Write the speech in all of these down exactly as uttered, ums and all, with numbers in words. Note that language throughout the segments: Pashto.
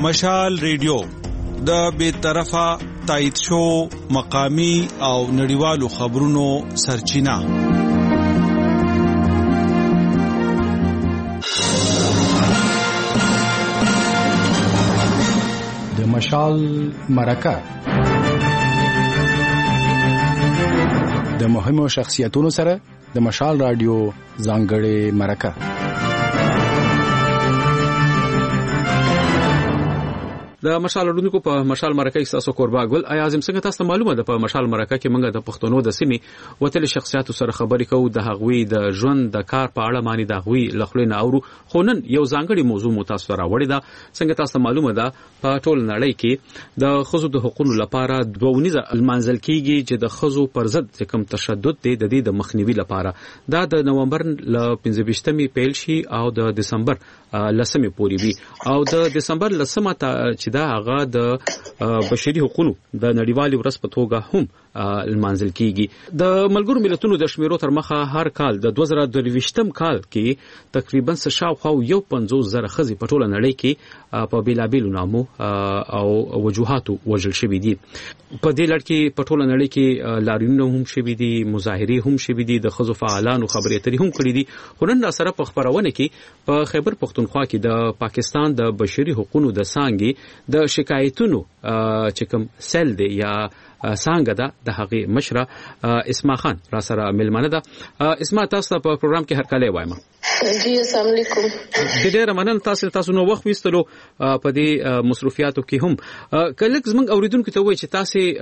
مشال ریډیو د بے طرفه تایید شو مقامی او نړیوالو خبرونو سرچینه. د مشال مرکه د مهمو شخصیتونو سره د مشال رادیو ځانګړې مرکه. د مشال رادیو په مشال مرکه کې تاسو قربا ګل اعظم څنګه تاسو معلومه ده په مشال مرکه کې موږ د پښتنو د سیمې وتل شخصیتو سره خبرې کوو د هغوی د ژوند د کار په اړه باندې د هغوی لخلینه اورو. خو نن یو ځانګړي موضوع مو تاسو را وړي ده. څنګه تاسو معلومه ده په ټول نړۍ کې د خزو د حقوقو لپاره دوونیزه المنزل کېږي چې د خزو پر ضد کوم تشدد دی د دې د مخنیوي لپاره دا د نومبر ل پنځه ویشتمې پیل شي او د دسمبر لسمې پورې وي او د دسمبر لسمه چې دا هغه د بشري حقوقو د نړیوالې ورځ په توګه هم المنزل کیږي. د ملګرو ملتونو د شمیرو تر مخه هر کال د دوه زره دوه کال کې تقریبا شاوخوا یو پنځوس زره خزي په ټوله نړۍ کې په بیلابیلو نامو او وجوهاتو وژل شوي دي. په دې لړ کې په ټوله نړۍ کې لاریونونه هم شوي دي، مظاهرې هم شوي دي، د خزو فعالانو خبرې اترې هم کړې دي. خو نن سره په خبرونه کې په خیبر پختونخوا کې د پاکستان د بشري حقوقو د څانګې د شکایتونو چې کوم سل دی یا څنګه ده د هغې مشره اسما خان را سره ملمنه ده. اسما تاسو په پروګرام کې هر کله وایم. جی السلام علیکم. د ډېر مننه تاسو تاسو نو وخت وستلو په دې مصروفیاتو کې هم کله زمنګ اوریدونکو ته وایي چې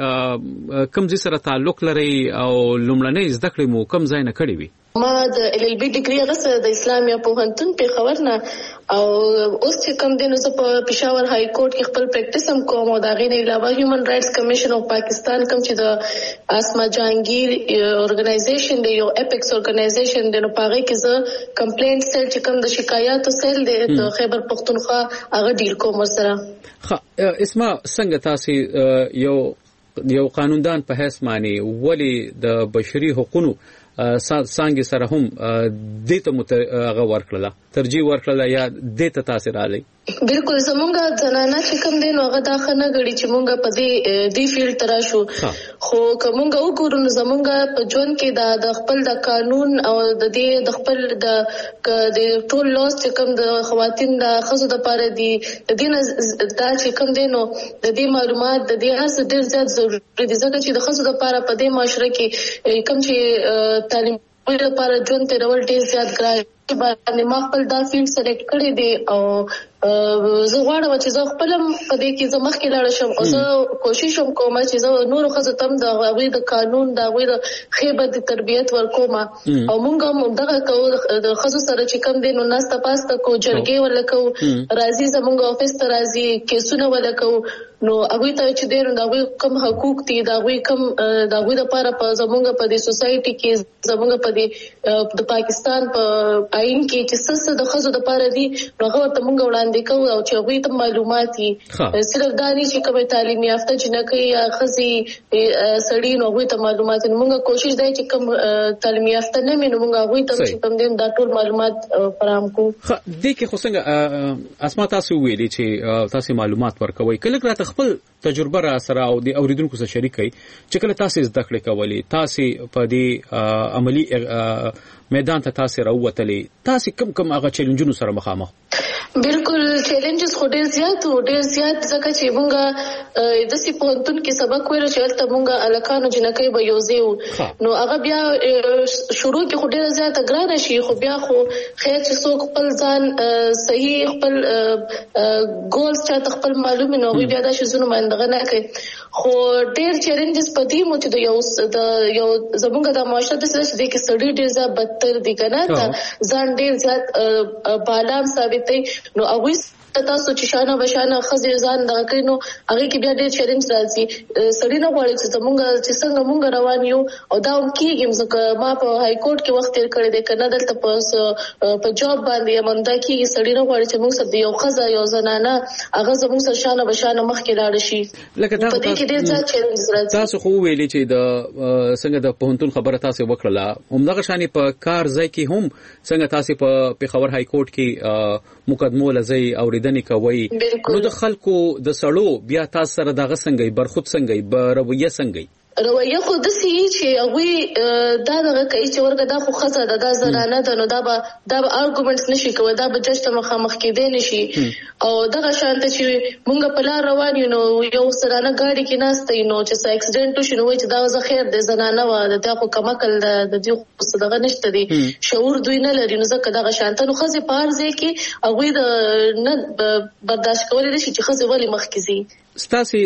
تاسو کوم ځای سره تعلق لري او لومړنۍ زده کړې مو کوم ځای نه کړې وي؟ ما د ال ال بي ډیګري غوښته د اسلامي پوهنتون په خبر نه او اوس چې کوم دین زه په پېښور های کورټ کې خپل پریکټیس هم کوم او دا غیر علاوه هیومن رائټس کمیشن اف پاکستان کوم چې د اسما جهانگیر اورګنایزیشن دی یو اپیکس اورګنایزیشن دی نو پاره کې زه کمپلینټ سیل چې کوم د شکایاتو سیل دی د خیبر پختونخوا هغه ډیل کوم سره. ښه اسما څنګه تاسو یو یو قانوندان په حیث معنی ولی د بشري حقوقو څنګه سره هم د ته متغه ورکړه ترجیح ورکړه یا د ته تاثیر علی؟ بالکل زمونږه ځنانه چې کوم دین هغه دا خنه غړي چې مونږه په دې دی فیلډ ترا شو خو کومه وګورو نو زمونږه په ژوند کې دا د خپل د قانون او د دې د خپل د د ټول لاس چې کوم د خواتین د خزو د پاره دي د دین دا چې کوم دینو د دې معلومات د دې هڅه ډیر زیات ضروري دي ځکه چې د خزو د پاره په دې معاشره کې کوم چې تعلیم لپاره ژوند ته ډول ډیر زیات ګرای باندې ما خپل دا فیلډ سلیکټ کړی دی او زه غواړم چې زه خپل په دې کې زه مخکې لاړ شم او زه کوشش کوم چې زه نور خزه تم د غوي د قانون د غوي د خیبر د تربيت ورکوم او مونږ هم دغه کو د خزو سره چې کم دین نو ناس تاسو ته کو جرګې ولکو راځي زمونږ افیس ته راځي کیسونه ولکو نو هغه ته چې دین د غوي کم حقوق دي د غوي کم د غوي د لپاره په زمونږ په دې سوسايټي کې زمونږ په دې د پاکستان په آئین کې چې څه د خزو د لپاره دي هغه ته مونږ وړاندې کو او چې هغه ته معلومات دي صرف دا نه چې کومه تعلیم یافته جنکې یا خزي سړی نو هغه ته معلومات مونږ کوشش دی چې کوم تعلیم یافته نه مینو مونږ هغه ته چې کوم دین دا ټول معلومات فراهم کو. خ دې کې خو څنګه اسما تاسو ویلي چې تاسو معلومات ورکوي کله کله خپل تجربه را سره او د اوریدونکو سره شریکي چې کله تاسو زده کړې کولې تاسو په دې عملی میدان ته تاسو راووتلې تاسو کم کم هغه چیلنجونو سره مخامخ؟ بالکل چیلنجز خو ډیر زیات او ډیر زیات ځکه چې مونږه د سی پونتون کې سبق ویل چې تل مونږه الکانو جنکې به یوځو نو هغه بیا شروع کې خو ډیر زیات ګران شي خو بیا خو خیر چې څوک خپل ځان صحیح خپل ګولز چې خپل معلومه نو بیا دا شي زونه باندې نه کوي خو ډیر چیلنجز پدې مو چې د یو د یو زمونږه د معاشره د سره د کې سړي ډیر زیات بدتر دي کنه ځان ډیر زیات بالام ثابتې نو هغه تاسو چې شانه بشانه خزي ځان دغه کینو هغه کې بیا ډېر چیلنج راځي سړی نه غواړي چې موږ چې څنګه موږ روان یو او دا هم کېږي ځکه ما په های کورټ کې وخت تیر کړی دی کنه دلته په په جاب باندې مندا کېږي سړی نه غواړي چې موږ سره یو خزه یو زنانه هغه زموږ سره شانه بشانه مخکې لاړ شي لکه دا په دې کې ډېر ځات چیلنج راځي. تاسو خو ویلي چې د څنګه د پوهنتون خبره تاسو وکړه همدغه شانی په کار ځای کې هم څنګه تاسو په پیښور های کورټ کې مقدمو لزی او اوریدنې کوي نو د خلکو د سړو بیا تاسو سره دغه څنګه برخود څنګه رویه څنګه رویه خو د سی چې هغه دا دغه کوي چې ورګه دا خو خزه ده د زنانه ده نو دا به دا به ارګومنټس نشي کوي دا به جج ته مخامخ کېدې نشي او دغه شانته چې مونږ په لار روان یو نو یو سرانه ګاډي کې ناشته نو چې څه اکسیډنټ وشي نو چې دا زه خیر د زنانه و د خو کمکل د دې صدقه نشته دي شعور دوی نه لري نو ځکه دغه شانته نو خزه پارځي کې هغه د نه برداشت کولای نشي چې خزه ولی مخ کیږي ستاسي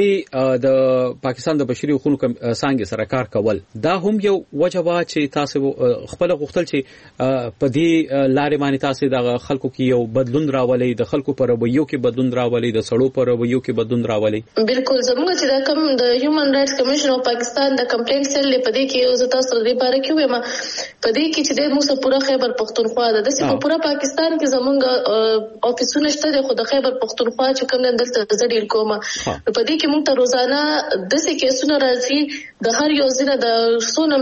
د پاکستان د بشري حقوقو څنګه سره کار کول دا هم یو وجوه چې تاسو خپل غوښتل چې په دې لارې باندې تاسو د خلکو کې یو بدلون راولي د خلکو پر رویو کې بدلون راولي د سړو پر رویو کې بدلون راولي بالکل زموږ چې دا کوم د هیومن رائټس کمیشن اف پاکستان د کمپلینټ سیل په دې کې یو تاسو د لپاره کې وایم په دې کې چې د موږ پورا خیبر پختونخوا د دې په پورا پاکستان کې زموږ افیسونه شته د خود خیبر پختونخوا چې کوم دلته زړیل کومه په دې کې موږ ته روزانه د څه کیسونه راځي د هر یو ځینه د سونم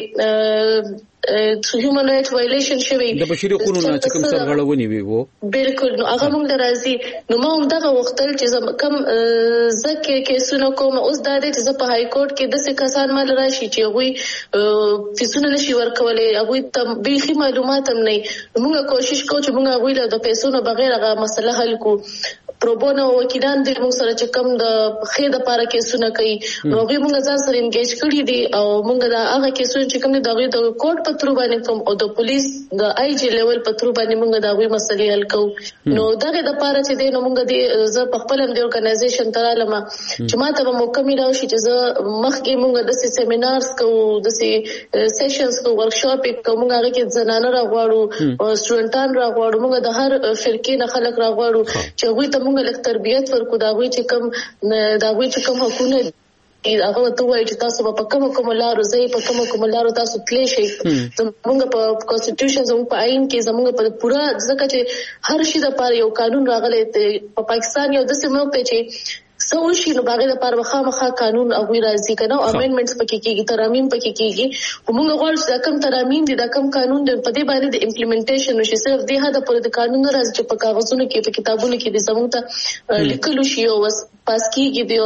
چې هیومن رائټ وایلیشن شوی د بشري حقوقو نه چې کوم سرغړونې وي وو بالکل نو هغه موږ راځي نو ما هم دغه وختل چې کوم زکه کیسونه کوم اوس د دې چې په های کورټ کې د څه کسان مال راشي چې هغه فیسونه نشي ورکولای هغه ته به معلومات هم نه موږ کوشش کوو چې موږ هغه د پیسو نه بغیر هغه مسله حل کو پروبونو وکیلان د موږ سره چې کوم د خې د پاره کیسونه کوي نو هغه موږ ځان سره انګیج کړی دي او موږ دا هغه کیسونه چې کوم دغه د کورټ په تر باندې کوم او د پولیس د آی جی لیول په تر باندې موږ دا غوي مسلې حل کوو نو دغه د پاره چې د نو موږ د ز په خپل هم د ارګنایزیشن ترالم چې ماته به موقع میراو شي چې ز مخکې موږ د سیمینارز کوو د سیشنز کوو ورکشاپ کوو موږ هغه کې زنانه راغواړو او سټوډنټان راغواړو موږ د هر فرقې نه خلک راغواړو چې هغه ته موږ لک تربیت ورکو دا غوي چې کوم دا غوي چې کوم حقونه هغه ته وایي چې تاسو په کومه کومه لارو ځای په کومه کومه لارو تاسو تللی شئ زموږ په کانسټیټیوشن زموږ په آئین کې زموږ په پورا ځکه چې هر شي د پاره یو قانون راغلی په پاکستان یو داسې ملک دی چې سوشي نو باغې د پاره مخامخه قانون او راځي کنه امندمنټس پکې کېږي ترامیم پکې کېږي موږ غواړو چې کوم ترامیم دي دا کوم قانون دی په دې باندې د امپلیمنټیشن وشي صرف دې هدا پر د قانون راځي چې په کاغذونو کې په کتابونو کې د زموږ ته لیکلو شي او پاس کېږي دی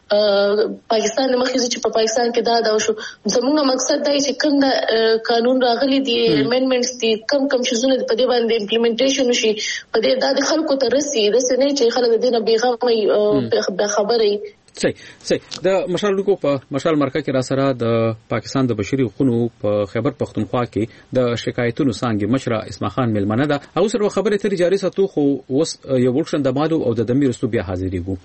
او پاکستان مخکې چې په پاکستان کې دا دا شو زموږ مقصد دی چې کوم د قانون راغلي دي امندمنټس دي کم کم شزونه په دې باندې امپلیمنټیشن وشي په دې د خلکو ته رسي د سنې چې خلک د دې نه بیغمه خبرې صحیح صحیح د مشال لکو په مشال مرکه کې را سره د پاکستان د بشري حقوقو په خیبر پختونخوا کې د شکایتونو څنګه مشره اسماعیل خان ملمنه ده او سره خبره تر جاري ساتو خو وس یو ورکشن د مادو او د دمیر استو بیا حاضرېګو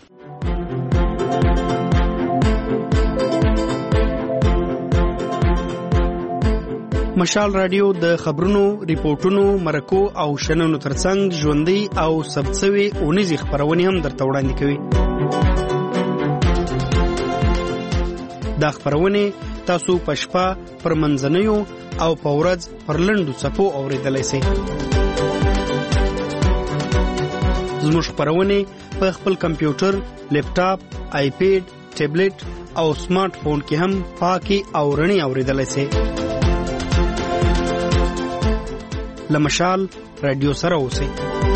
مشال رادیو د خبرونو ریپورتونو مرکو او شننو ترڅنګ ژوندۍ او ثبتسوي اونیزي خبرونه هم درته وړاندې کوي دا خبرونه تاسو په شپه پر منځنیو او په ورځ پر لنډو صفو اوریدلای شئ زموږ خبرونه په خپل کمپیوټر لیپټاپ آیپیډ ټابلیټ او سمارټ فون کې هم پاکي او رڼي اوریدلای شئ لمشال رادیو سره اوسئ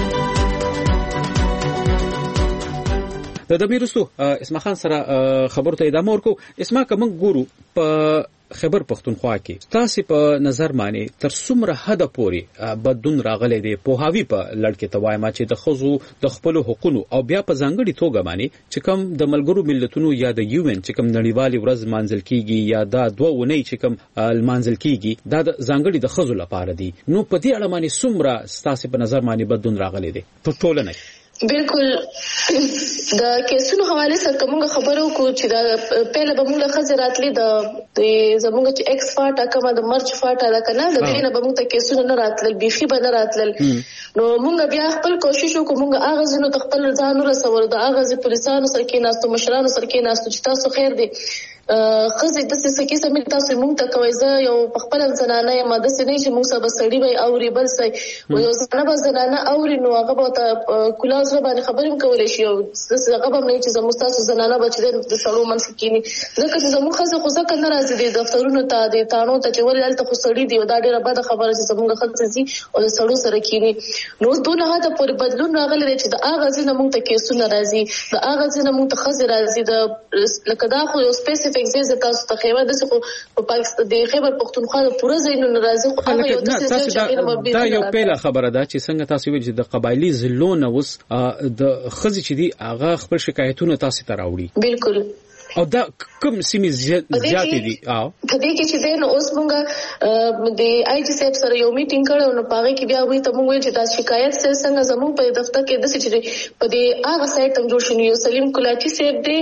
د دمیرستو اسماعیل خان سره خبرو ته ادامه ورکو اسما کوم ګورو په خیبر پختونخوا کې تاسو په نظر باندې تر څومره حد پورې بدون راغلي دي په هاوی په لړکې توایما چې د خزو د خپل حقوقو او بیا په ځانګړي توګه باندې چې کوم د ملګرو ملتونو یا د یو ان چې کوم نړیوالي ورځ مانځل کیږي یا دا دوه ونی چې کوم مانځل کیږي دا د ځانګړي د خزو لپاره دي نو په دې اړه باندې څومره تاسو په نظر باندې بدون راغلي دي په ټولنه بالکل د کیسونو حواله سره کومه خبرو کو چې دا پهله به موږ خزراتلې د زموږ چې ایکس فاټا کومه د مرچ فاټا دا کنه د دې نه به موږ ته کیسونه نه راتلل بيخي به نه راتلل نو موږ بیا خپل کوشش وکړو موږ هغه زنه خپل ځان رسول د هغه پولیسانو سره کې ناستو مشرانو سره کې ناستو چې تاسو خیر دي خزه د څه کې سمې تاسو مونږ ته کوي زه یو خپل زنانه یم د سې نه چې مونږ سره سړی وي او ری بل سي یو زنانه زنانه او ری نو هغه ته کلاس باندې خبرې کولای شي او هغه به نه چې زموږ تاسو زنانه بچ د سړو منځ کې نه ځکه چې زموږ خزه خو ځکه ناراضي دي دفترونو ته د تانو ته چې ولې الته خو سړی دی دا ډیره بده خبره چې زموږ خزه زی او د سړو سره کېنی نو دونه هغه پر بدلون راغلی چې د اغه ځنه مونږ ته کیسونه راځي د اغه ځنه مونږ ته خزه راځي د لکه دا خو یو سپیسیفیک ځای تاسو ته خیبر د څه په پاکستان د خیبر پختونخوا د پوره ځای ناراضي خو هغه یو څه دا یو پیله خبره ده چې څنګه تاسو ویل چې د قبایلی ضلعونه اوس د خزي چې دي هغه خپل شکایتونه تاسو ته راوړي بالکل او دا کوم سیمې زیاتې دي او په دې کې چې دین اوس مونږه د آی جی سیب سره یو میټینګ کړو نو پاره کې بیا وې ته مونږ ویل چې دا شکایت سره څنګه زموږ په دفتر کې د چې په دې هغه سایت هم جوړ شنو یو سلیم کولاچی سیب دی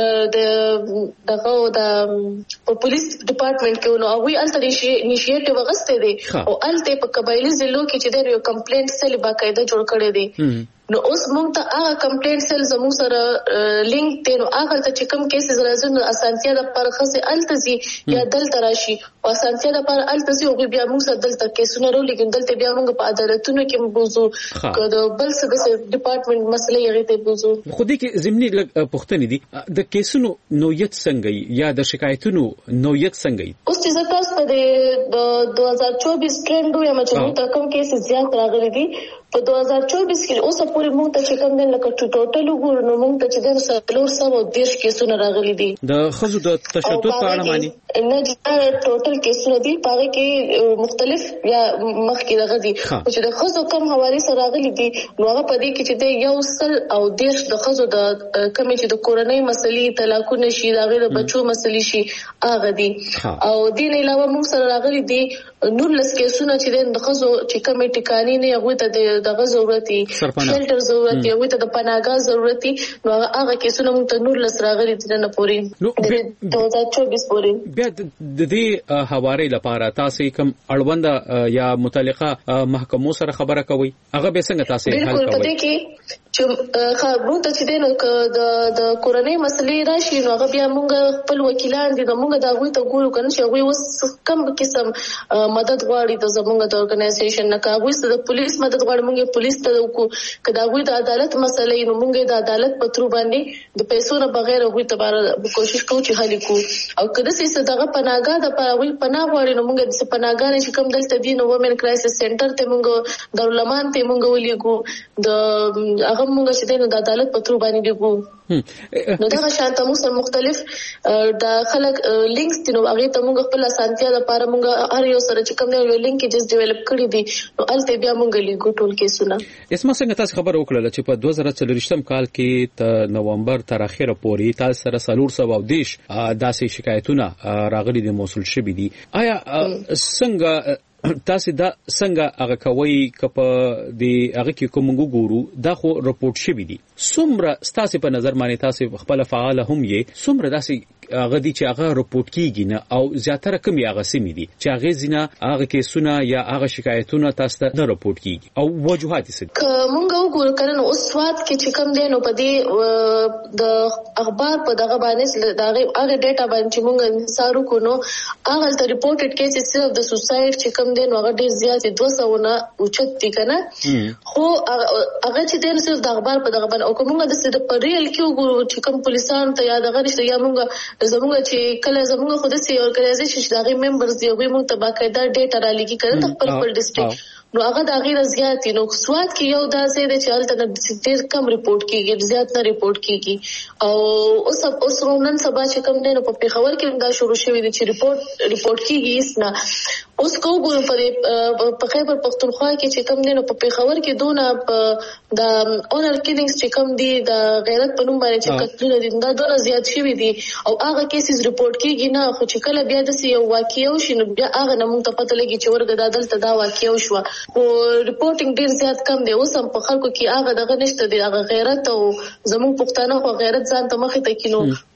د دغه د پولیس ډپارټمنټ کې نو هغه الته انیشیټیو وغسته دي او الته په قبایلی ضلعو کې چې د یو کمپلینټ سیل باقاعده جوړ کړی دی نو اوس مونږ ته هغه کمپلینټ سیل زموږ سره لینک دی نو هغه ته چې کوم کیسز راځي نو اسانتیا د پرخصه التزي یا دلته راشي او اسانتیا د پر التزي او بیا موږ سره دلته کیسونه ورو لیکن دلته بیا موږ په عدالتونو کې بوزو کله بل څه د ډپارټمنټ مسلې یې ته بوزو خو دې کې زمینی پښتنې دي د کیسونو نوعیت څنګه یا د شکایتونو نوعیت څنګه اوس چې تاسو په دوه هزار چوبیس ټرند یا مچو ته کوم کیسز زیات راغلي دي په دوه هزار چوبیس کې اوس پورې موږ ته چې کوم دن لکه ټوټل وګورو نو موږ ته چې د څلور سوه دیرش کیسونه راغلي دي د خزو د تشدد په اړه معنی نه چې ټوټل کیسونه دي پاره کې مختلف یا مخ کې دغه دي چې د خزو کم حواله سره راغلي دي نو هغه په دې کې چې د یو سل او دیرش د خزو د کمی چې د کورنۍ مسلې طلاقونه شي دغه د بچو مسلې شي هغه دي او دین علاوه موږ سره راغلي دي نور لس کیسونه چې د خزو چې کمی ټکانی نه هغه ته دغه ضرورتي شلټر ضرورتي او ته د پناهګاه ضرورتي نو هغه کیسونه موږ ته نور لس راغلي دي نه پوري د دوه هزار چوبیس پوري بیا د دې حواله لپاره تاسو کوم اړوند یا متعلقه محکمو سره خبره کوي هغه به څنګه تاسو حل کوي بالکل پدې کې چې خبرو ته چې دینو د د کورنۍ مسلې راشي نو هغه بیا موږ خپل وکیلان دي موږ دا غوي ته ګورو کنه چې هغه وس کم قسم مدد غواړي د زموږ د اورګنایزیشن نه کاوه د پولیس مدد غواړي موږ پولیس ته وکړو کدا غوي د عدالت مسلې نو موږ د عدالت په تر باندې د پیسو نه بغیر غوي ته بار کوشش کوو چې حل کو او کله چې دغه پناهګاه د پاوی پناه غواړي نو موږ د پناهګاه چې کوم دلته دي نو وومن کرایسس سنټر ته موږ دارالمان ته موږ ولېګو د هغه موږ چې د عدالت په تر باندې دیګو نو دا شانته موږ مختلف د خلک لینکس دي نو هغه ته موږ خپل اسانتیا لپاره موږ هر یو سره چې کوم یو لینک جس ډیولپ کړی دي نو الته بیا موږ لیکو ټول کیسونه اسما څنګه تاسو خبر وکړه چې په دوه زره څلورم کال کې ته نومبر تر اخره پورې تاسو سره څلور سوه او دیش داسې شکایتونه راغلي دي موصول شوي دي آیا څنګه تاسو دا څنګه هغه کوي کپ دی هغه کې کوم ګورو دا خو رپورټ شوی دي څومره تاسو په نظر باندې تاسو خپل فعال هم یې څومره داسې هغه دي چې هغه رپورټ کیږي نه او زیاتره کوم هغه سیمې دي چې هغه زینه هغه کیسونه یا هغه شکایتونه تاسو ته نه رپورټ کیږي او وجوهات څه کومه وګورو کړه اوس وخت کې چې کوم دي نو په دې د اخبار په دغه باندې دغه هغه ډیټا باندې موږ انصارو کو نو هغه د رپورټډ کیسز صرف د سوسایډ چې کوم دي نو هغه ډیر زیات دوه سوه نه اوچت دي کنه خو هغه چې دین صرف د اخبار په دغه باندې او کومه د سره په ریل کې وګورو چې کوم پولیسان ته یا دغه نشته یا موږ زموږ چې کله زموږ خود سي اورګنایزیشن چې دغه ممبرز دی هغه موږ ته باقاعده ډیټا را لګي کړه د خپل خپل ډیسټریکټ نو هغه د غیر زیات نو سواد کې یو داسې د چالت نه ډیر کم ریپورت کیږي زیات نه ریپورت کیږي او اوس اوس نن سبا چې کوم دی نو په پیښور کې دا شروع شوی دی چې ریپورت ریپورت کیږي اس نه اوس کو ګورم په په خیبر پختونخوا کې چې کوم دی نو په پیښور کې دونه د اونر کیلینګز چې کوم دی د غیرت په نوم باندې چې قتلونه دي دا ډېر زیات شوی دي او هغه کیسز ریپورت کیږي نه خو چې کله بیا د یو واقعي شي نو بیا هغه نه موږ ته پته لګي چې ورګه د دلته دا واقعي شو او ریپورتینګ ډیر زیات کم دی اوس هم په خلکو کې هغه دغه نشته دی هغه غیرت او زموږ پښتانه خو غیرت ځان ته مخې ته کینو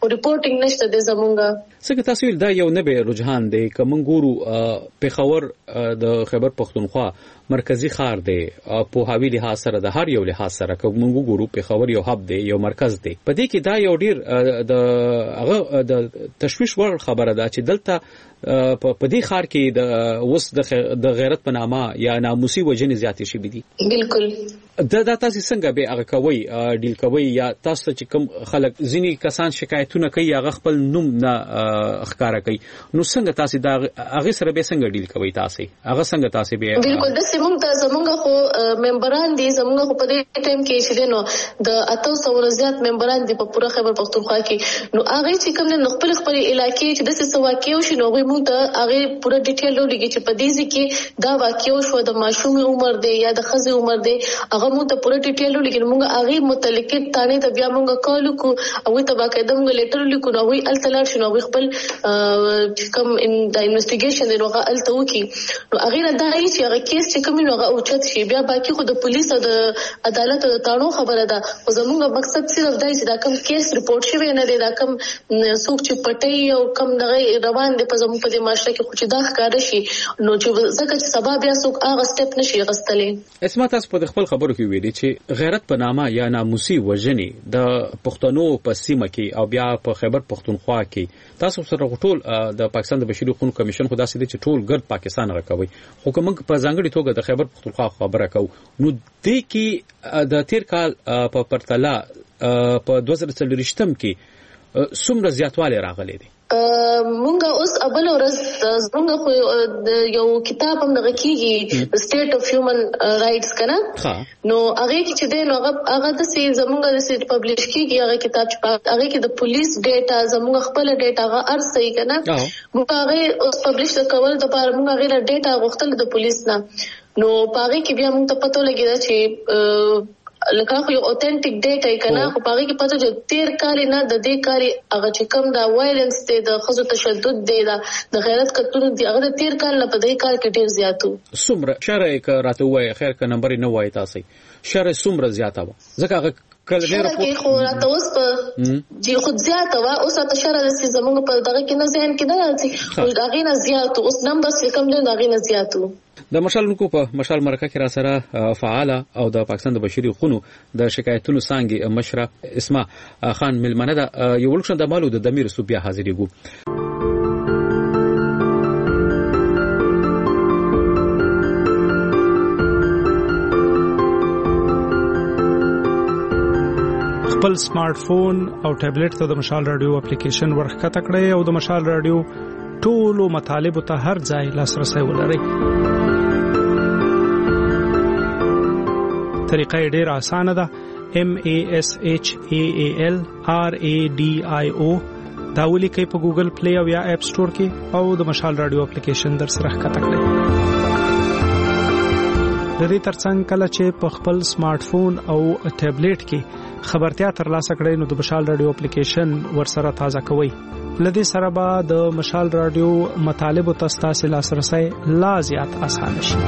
ریپورټینګ نشته د زمونږه. څنګه تاسو دا یو نوې رجحان دی کوم ګورو پیښور د خیبر پختونخوا مرکزی ښار دی په حوی لحاظ سره د هر یو لحاظ سره کوم ګورو پیښور یو هب دی یو مرکز دی. په دې کې دا یو ډیر د هغه د تشویش ور خبره ده چې دلته په دې ښار کې د وس د غیرت په نامه یا ناموسي وجنې زیاتې شي دي. بالکل دا د تاسو څنګه به هغه کوي ډیل کوي یا تاسو چې کوم خلک ځینی کسان شکایتونه کوي هغه خپل نوم نه ښکارا کوي نو څنګه تاسو دا هغه سره به څنګه ډیل کوي تاسو هغه څنګه تاسو به بالکل د سیمون ته زمونږ خو ممبران دي زمونږ خو په دې ټیم کې چې نو د اته سو زیات ممبران دي په پوره خیبر پختونخوا کې نو هغه چې کوم نه خپل خپل علاقې چې د څه واقعو شي نو موږ ته هغه پوره ډیټیل ولګي چې په دې ځکه دا واقعو شو د ماشوم عمر دی یا د خزي عمر دی هغه موږ ته پوره ډیټیل ولګي موږ هغه متعلق تانه ته بیا موږ کال کو او ته باقاعده موږ لیټر لیکو نو وی التلار شنو وی خپل کوم ان د انویسټیګیشن دی نوغه الته وکي نو هغه نه دا چې هغه کیس چې کوم نوغه اوچت شي بیا باقي خو د پولیس او د عدالت او د تانو خبره ده او زموږ مقصد صرف دا چې دا کوم کیس رپورټ شوی نه دی دا کوم څوک چې پټي او کوم دغه روان دي په زموږ په دې معاشره کې خو چې دا ښکار شي نو چې ځکه چې سبا بیا څوک هغه سټپ نشي غستلې. اسما تاسو په خپل خبرو کې ویلي چې غیرت په نامه یا ناموسي وجنې د پښتنو په سیمه کې او بیا په خیبر پختونخوا کې تاسو سره ټول د پاکستان د بشري حقوقو کمیشن خو داسې دي چې ټول ګرد پاکستان راکوي خو کوم په ځانګړي توګه د خیبر پختونخوا خبره کوو نو د کې د تیر کال په پرتله په دوه زره څلوېښتم کې څومره زیاتوالی راغلی دی؟ مونږه اوس ابل ورځ زمونږ خو یو کتاب هم دغه کیږي سټیټ اف هیومن رائټس کنه نو هغه کې چې دی نو هغه هغه د سي زمونږ د سي پبلش کیږي هغه کتاب چې هغه کې د پولیس ډیټا زمونږ خپل ډیټا هغه ارسي کنه مونږ هغه اوس پبلش کول د پاره مونږ هغه ډیټا غوښتل د پولیس نه نو پاره کې بیا مونږ ته پته لګیدا چې لکه خو یو اوتنټیک ډیټا یې کنه خو پاره کې پته چې تیر کال نه د دې کال هغه چې کوم دا وایلنس دی د خزو تشدد دی د غیرت کتون دی هغه د تیر کال نه په دې کال کې ډیر زیاتو. څومره شرعي ک راته وای خیر ک نمبر نه وای تاسو شرع څومره زیاته و ځکه هغه کله نه راپور خو راته اوس په جی خود زیاته و اوس ته شرع د زمونږ په دغه کې نه ځین کې نه راځي خو هغه نه زیاتو اوس نمبر څه کم نه هغه نه زیاتو. د مشالونکو په مشال مرکه کې را سره فعال او د پاکستان د بشري حقوقو د شکایتونو څنګه مشره اسما خان ملمنه د یو لکشن د مالو د دمیر صوبیا حاضرېګو. خپل سمارټ فون او ټابلیټ ته د مشال رادیو اپلیکیشن ورخکته کړئ او د مشال رادیو ټولو مطالبه ته هر ځای لاسرسي ولرئ. طریقه ډیر اسانه ده M A S H A A L R A D I O دا ولیکئ په ګوګل پلی او یا اپ سٹور کې او د مشال رادیو اپلیکیشن در سره ښکته کړئ. د دې ترڅنګ کله چې په خپل سمارټ فون او ټابلیټ کې خبرتیا ترلاسه کړئ نو د مشال رادیو اپلیکیشن ورسره تازه کوئ. لدې سره به د مشال رادیو مطالب او تاسو لاسرسي لا زیات اسانه شي.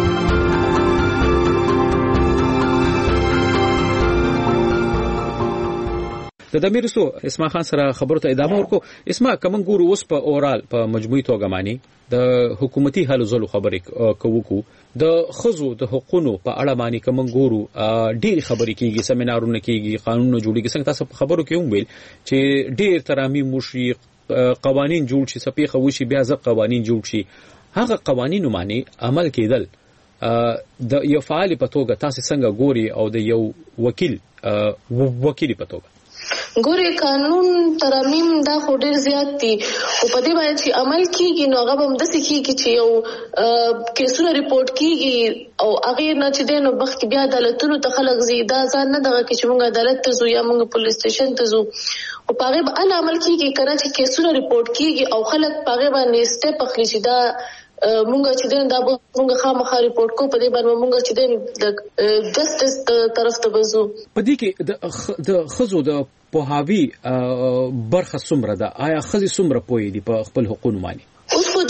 د دمیرسو اسما خان سره خبرو ته ادامه ورکو. اسما کوم ګورو اوس په اورال په مجموعي توګه معنی د حکومتي هلو ځلو خبرې کوو د خزو د حقوقو په اړه معنی کوم ګورو ډېر خبرې کیږي سیمینارونه کیږي قانونونه جوړیږي څنګه تاسو په خبرو کې هم ویل چې ډېر ترامي موشي قوانين جوړ شي سپي خوشي بیا ځ قوانين جوړ شي هغه قوانینو معنی عمل کېدل د یو فعال په توګه تاسو څنګه ګوري او د یو وکیل وکیل په توګه ګوري قانون ترمیم دا خو ډیر زیات دي او په دې باندې چې عمل کیږي نو هغه هم د سکی کې چې یو کیسونه ریپورت کیږي او هغه نه چې دنه وخت بیا عدالتونو ته خلک زیاده ځان نه دغه چې موږ عدالت ته ځو یا موږ پولیس سټیشن ته ځو او په هغه باندې عمل کیږي کړه چې کیسونه ریپورت کیږي او خلک په هغه باندې سټپ اخلي چې دا مونږ چې دین دا مونږ خامخا ریپورت کو په دې باندې مونږ چې دین د جسټس طرف ته وځو. په دې کې د خزو د پوهاوی برخه څومره ده آیا خزي څومره پوي دي په خپل حقوقو باندې؟ اوس خو ډیر ډیر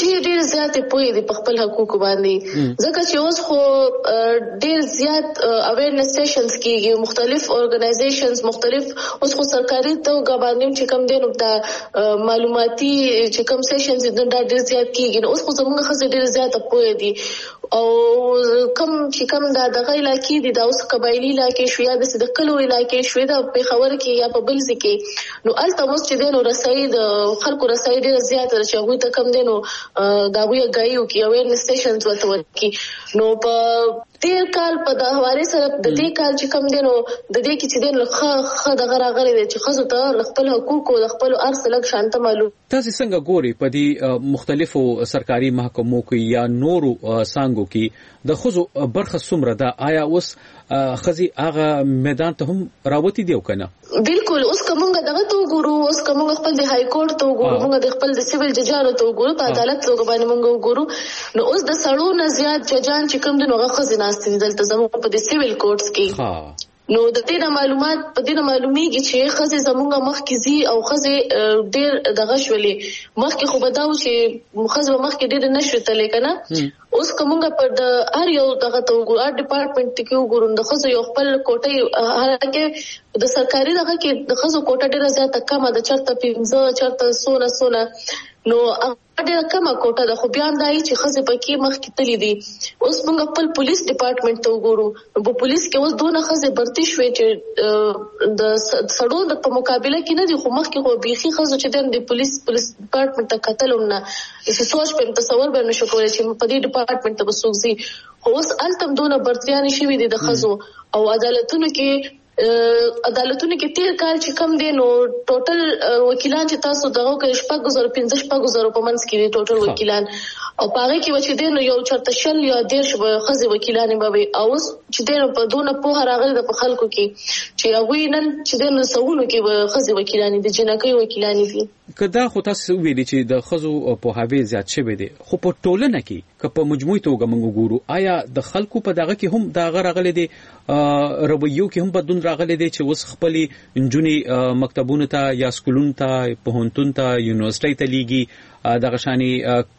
زیات پوهې دي په خپل حقوق باندې ځکه چې اوس خو ډېر زیات اویرنس سیشنز کیږي مختلف اورګنایزیشنز مختلف اوس خو سرکاري توګه باندې چې کوم دي نو د معلوماتي چې کوم سیشنز د ډېر زیات کیږي اوس خو زموږ خزه ډېر زیات پوهې دي او کوم چې کوم د دغه علاقې دي د اوس قبایلی علاقې شو یا د کلو علاقې شو د پیښور کې یا په بل ځای کې نو الته اوس چې دینو رسایي د خلکو رسایي ډېر زیات چې هغه ته کم دینو دا وی غایو کې اویرنس سیشنز ورته ورکی نو په تیر کال په د حواله سره د دې کال چې کم دینو د دې کې چې دین خه خه دغه راغلي چې خزو ته خپل حقوق او خپل ارث لګ شانته معلوم تاسو څنګه ګوري په دې مختلفو سرکاري محکمو کې یا نورو سانګو کې د خزو برخه څومره ده آیا اوس خزي هغه میدان ته هم راوتی دی کنه بالکل اوس کومه دغه تو ګورو اوس کومه خپل د های کورټ تو ګورو موږ د خپل د سیویل ججانو تو ګورو په عدالت تو باندې موږ ګورو نو اوس د سړو نه زیات ججان چې کوم د نوغه خزینه استي دلته زموږ په د سیویل کورټس کې نو د دې معلومات په دې معلومیږي چې خزه زمونږه مخ کې زی او خزه ډېر دغه شولې مخ کې خو بداو چې خزه مخ کې ډېر نشته لیکنه اوس کومه په د هر یو دغه تو ګور ډپارټمنټ کې وګورم د خزه یو خپل کوټه هغه د سرکاري دغه کې د خزه کوټه ډېر زیاته کمه د چرته پنځه چرته سونه سونه نو ډېر کمه کوټه د خو بیا دای چې خزه پکې مخ کې تللی دي اوس موږ خپل پولیس ډپارټمنټ ته وګورو په پولیس کې اوس دوه خزه برتي شوې چې د سړو د په مقابله کې نه دي خو مخ کې خو بيخي خزه چې د پولیس پولیس ډپارټمنټ ته قتلوم نه چې سوچ په تصور باندې شو کولای چې په دې ډپارټمنټ ته وسوځي خو اوس التم دونه برتيان شوې دي د خزو او عدالتونو کې عدالتونو کې تیر کال چې کم دي نو ټوټل وکیلان چې تاسو دغه کې شپږ زره پنځه شپږ زره په منځ کې دي ټوټل وکیلان او پاره کې وچې دي نو یو چرته شل یا ډیر شو خزي وکیلان به او چې دي په دونه په راغلي د خلکو کې چې هغه نن چې دي نو سوونو کې خزي وکیلان دي جنکې وکیلان دي کدا خو تاسو ویلي چې د خزو په هاوی زیات شوی دي خو په ټولنه کې که په مجموعي توګه موږ ګورو آیا د خلکو په دغه کې هم دا غرغلي دي رویو کې هم بدون راغلي دي چې اوس خپلې انجونی مکتبونو ته یا سکولونو ته پوهنتون ته یونیورسيټي ته لیږي دغه شاني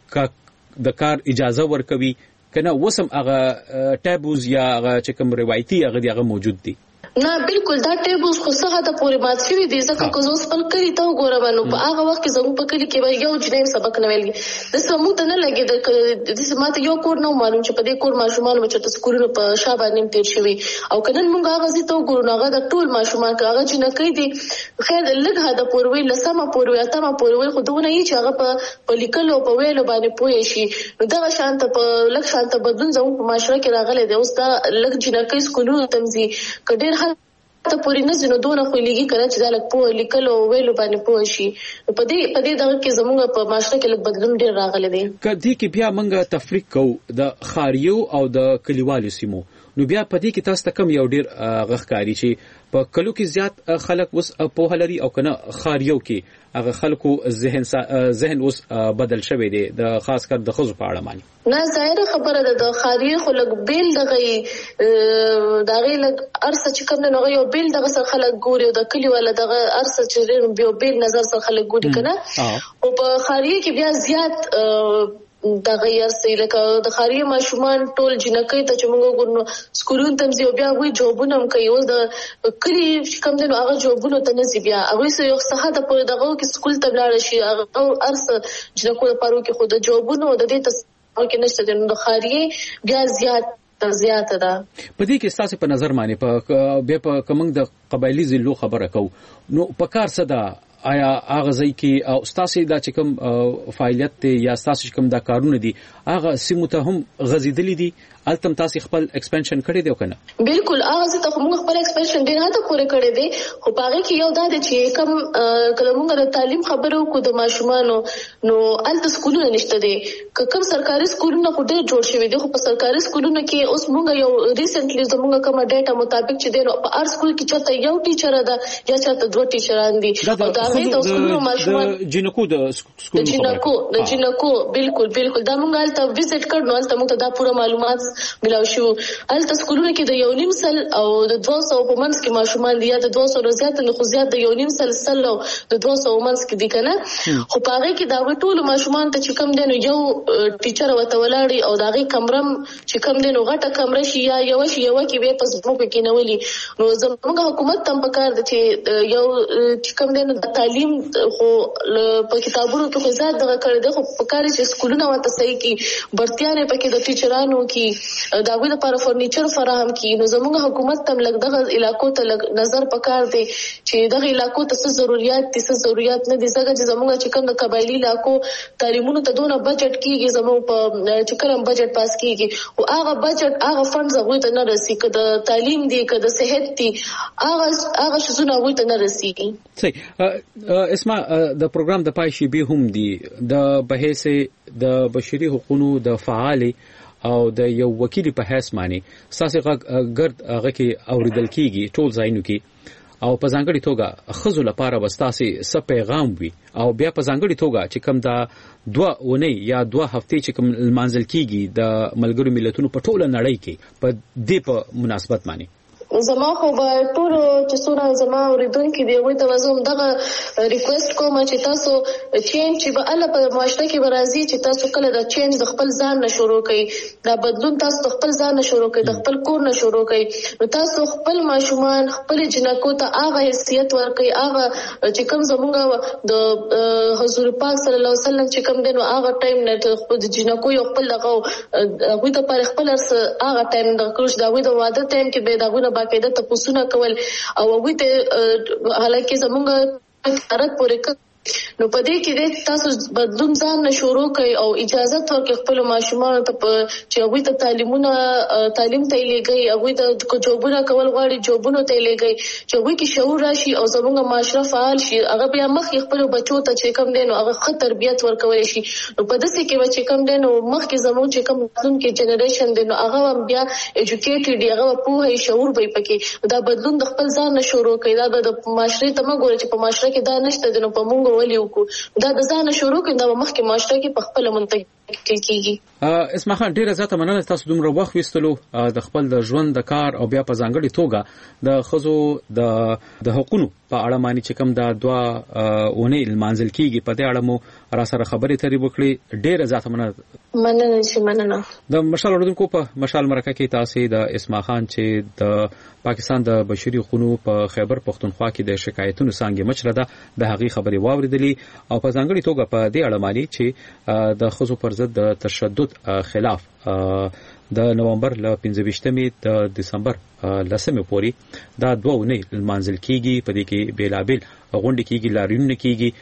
د کار اجازه ورکوي کنه وسم هغه ټابوز یا هغه چې کوم روایتي هغه دی هغه موجود دي نه بالکل دا ټیبلز خو څه د پوری مات شوی دي ځکه که زه خپل کلی ته وګورم نو په هغه وخت کې زموږ په کلی کې یو جنیم سبق نه ویل د سمو ته نه لګي د سماته یو کور نو معلوم چې په دې کور ماشومان چې تاسو کورونه په شابه نیم تیر شوی او کنن موږ هغه زی ته وګورو هغه د ټول ماشومان هغه جنکې دي خیر لږ هدا پوروي لسمه پوروي اتمه پوروي خو دونه یې چې هغه په لیکلو په ویلو باندې پوي شي نو دا شانت په لږ شانت بدون زموږ په معاشره کې راغلي دی اوس دا لږ جنکې سکولونو تمزي کډیر ته پوری نه زنه دونه خو لګي کړه چې دا لک په لیکلو ویلو باندې پوه شي په دې په دې دغه کې زموږ په معاشره کې لږ بدلون ډیر راغلی دی کدی کې بیا موږ تفریق کوو د خاریو او د کلیوالو سیمو نو بیا په دې کې تاسو ته کم یو ډیر غخکاری چې په کلو کې زیات خلک وس په هلري او کنه خاریو کې هغه خلکو ذهن ذهن اوس بدل شوی دی د خاص کر د خزو په اړه معنی نه ظاهر خبره ده د خاریو خو لګ بیل دغه دغه لګ ارسه چې کوم نه یو بیل دغه سره خلک ګوري د کلیواله دغه ارسه چې بیا بیل نظر سره خلک ګوري کنه او په خاریو کې بیا زیات دا غیر سي لکه د خاري ماشومان ټول جنکې ته چې موږ ګورنو سکولون تمزي بیا وي جوابونه هم کوي اوس د کلی کوم دنو هغه جوابونه ته نزي بیا هغه سه یو صحه د په دغه کې سکول ته لاړ شي هغه ارس جنکو لپاره کې خود جوابونه د دې ته کې نشته د خاري بیا زیات زیات ده په دې کې تاسو په نظر معنی په به په کوم د قبایلی زلو خبره کو نو په کار صدا آیا هغه ځای کې او تاسو دا چې کوم فعالیت ته یا تاسو کوم دا کارونه دي هغه سیمه ته هم غزیدلې دي التم تاسو خپل ایکسپانشن کړی دی کنه بالکل هغه ځای ته موږ خپل ایکسپانشن ډیر هاته پوره کړی دی خو هغه کې یو دا چې کوم کله موږ د تعلیم خبرو کو د ماشومانو نو الته سکولونه نشته دي کوم سرکاري سکولونه خو ډیر جوړ شوی دي خو په سرکاري سکولونو کې اوس موږ یو ریسنټلی زموږ کوم ډاټا مطابق چې دی په ار سکول کې چاته یو ټیچر ده یا چاته دوه ټیچران دي او دا هغه د سکولونو ماشومان جنکو د سکول جنکو د جنکو بالکل بالکل دا موږ الته وزټ کړو الته موږ ته دا پوره معلومات ملاو شو الته سکولونو کې د یو نیم سل او د دوه سوه په منځ کې ماشومان دي یا د دوه سوه زیات نه خو زیات د یو نیم سل سل او د دوه سوه منځ کې دي کنه خو پاره کې دا ټول ماشومان ته چې کم دي نو یو ټیچر وته ولاړی او داغي کمرم چې کم دي نو غټه کمره شي یا یو شي یو کې به پس مو کې نولي نو زموږ حکومت تم پکار دي چې یو چې کم دي نو د تعلیم خو په کتابونو کې زیات دغه کړی دی خو پکار چې سکولونه وته صحیح کې برتيانه پکې د ټیچرانو کې داوی لپاره فرنیچر فراهم کی نو زموږ حکومت تم لګ دغه علاقو ته نظر پکار دی چې دغه علاقو ته څه ضرورت دي څه ضرورت نه دي ځکه چې زموږ چې کوم د قبایلی علاقو تعلیمونو ته دونه بجټ کیږي زموږ په چې کوم بجټ پاس کیږي او هغه بجټ هغه فند زغوی ته نه رسي کده تعلیم دی کده صحت دی هغه هغه شزونه وي ته نه رسیږي صحیح اسما د پروګرام د پای شی به هم دی د بهیسه د بشري حقوقو د فعال او د یو وکیل په حیث معنی ساسي ګرد هغه کې اوریدل کیږي ټول ځایونو کې او په ځانګړي توګه خزو لپاره وستاسي س پیغام وي او بیا په ځانګړي توګه چې کوم دا دوه اونۍ یا دوه هفتې چې کوم منځل کیږي د ملګرو ملتونو په ټوله نړۍ کې په دې په مناسبت معنی زما خو به ټول چې څونه زما اوریدونکو دی وي ته وزم دغه ریکوست کوم چې تاسو چینج چې به الله په معاشره کې برازي چې تاسو کله د چینج د خپل ځان نه شروع کړئ دا بدلون تاسو د خپل ځان نه شروع کړئ د خپل کور نه شروع کړئ نو تاسو خپل ماشومان خپل جنکو ته هغه حیثیت ورکړئ هغه چې کوم زموږ د حضور پاک صلی الله علیه وسلم چې کوم دنو هغه ټایم نه خپل جنکو یو خپل دغه هغه ته پر خپل هغه ټایم د کروش دا وي د واده ټایم کې به دغه باقاعده تاسو کول او هغه ته حالکه زمونږ حرکت پورې نو پدې کې تاسو بدلون ځان نه شروع کړئ او اجازه ورکړئ خپل ماشومان ته چې هغه ته تعلیمونه تعلیم ته لګي هغه ته جوبونه کول غواړي جوبونه ته لګي چې هغه کې شعور راشي او زموږ معاشره فعال شي هغه بیا مخ خپل بچو ته چې کم دین او هغه ښه تربیت ورکول شي نو په داسې کې چې کم دین او مخ کې زموږ چې کم راتلونکي جنریشن دین هغه بیا ایجوکیټډ دی هغه په هي شعور به پکې دا بدلون د خپل ځان نه شروع کړئ دا د معاشره ته موږ چې په معاشره کې دا نشته دین په موږ ولیو دا د ځان شروع کړه د مخکې معاشره کې په خپل منتقل کیږي اسما خان ډیره زیاته مننه تاسو دومره وخت وستلو د خپل د ژوند د کار او بیا په ځانګړي توګه د خزو د د حقوقو په اړه معنی چې کوم د دوا اونې المنزل کیږي په دې اړه مو را سره خبرې ترې وکړي ډیره زیاته مننه مننه چې مننه د مشال اردوونکو په مشال مرکه کې تاسو د اسما خان چې د پاکستان د بشري حقوقو په خیبر پختونخوا کې د شکایتونو څنګه مشره ده د هغې خبرې واوریدلې او په ځانګړي توګه په دې اړه معنی چې د خزو پر ضد د تشدد خلاف د نومبر ل پنځه ویشتمې د دسمبر لسمې پورې دا دوه اونۍ منځل کیږي په دې کې بیلابل غونډې کیږي لاریون کیږي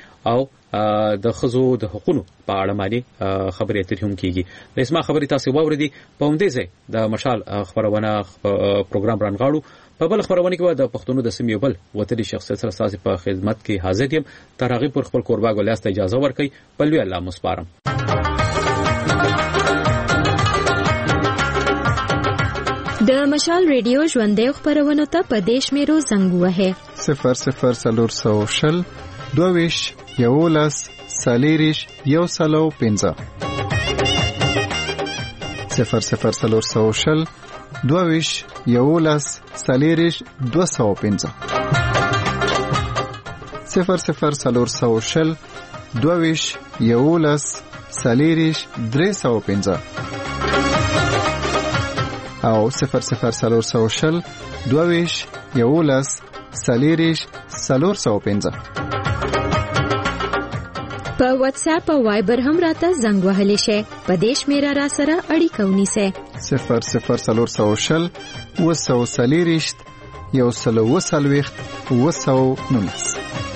او د خزو د حقوقو په اړه باندې خبرې اترې هم کیږي د اسما خبرې تاسو واوریدي په همدې ځای د مشال خبرونه پروګرام رانغاړو په بل خبرونه کې د پښتونو د سیمې بل وتري شخصیت سره تاسو په خدمت کې حاضر یم تر هغه پر خپل قربا ګولاست اجازه ورکړئ په لوی الله مسپارم د مشال ریډیو ژوندې خبرونه ته په دیش میرو زنګ وه صفر صفر سلور سو شل دویش یولس سالیریش یو سلو پنځه صفر صفر سلور سو شل دویش یولس سالیریش دو سو پنځه صفر صفر سلور سو شل دویش یولس سالیریش درې سو پنځه او صفر صفر سلور سو شل دویش یولس سالیریش سلور سو پنځه په واتس اپ او وایبر هم راته زنګ وهلی شي په دیش میرا را سره اړیکه ونیسه صفر صفر سلور سو شل وسو سالیریش یو سلو وسلويخ وسو نونس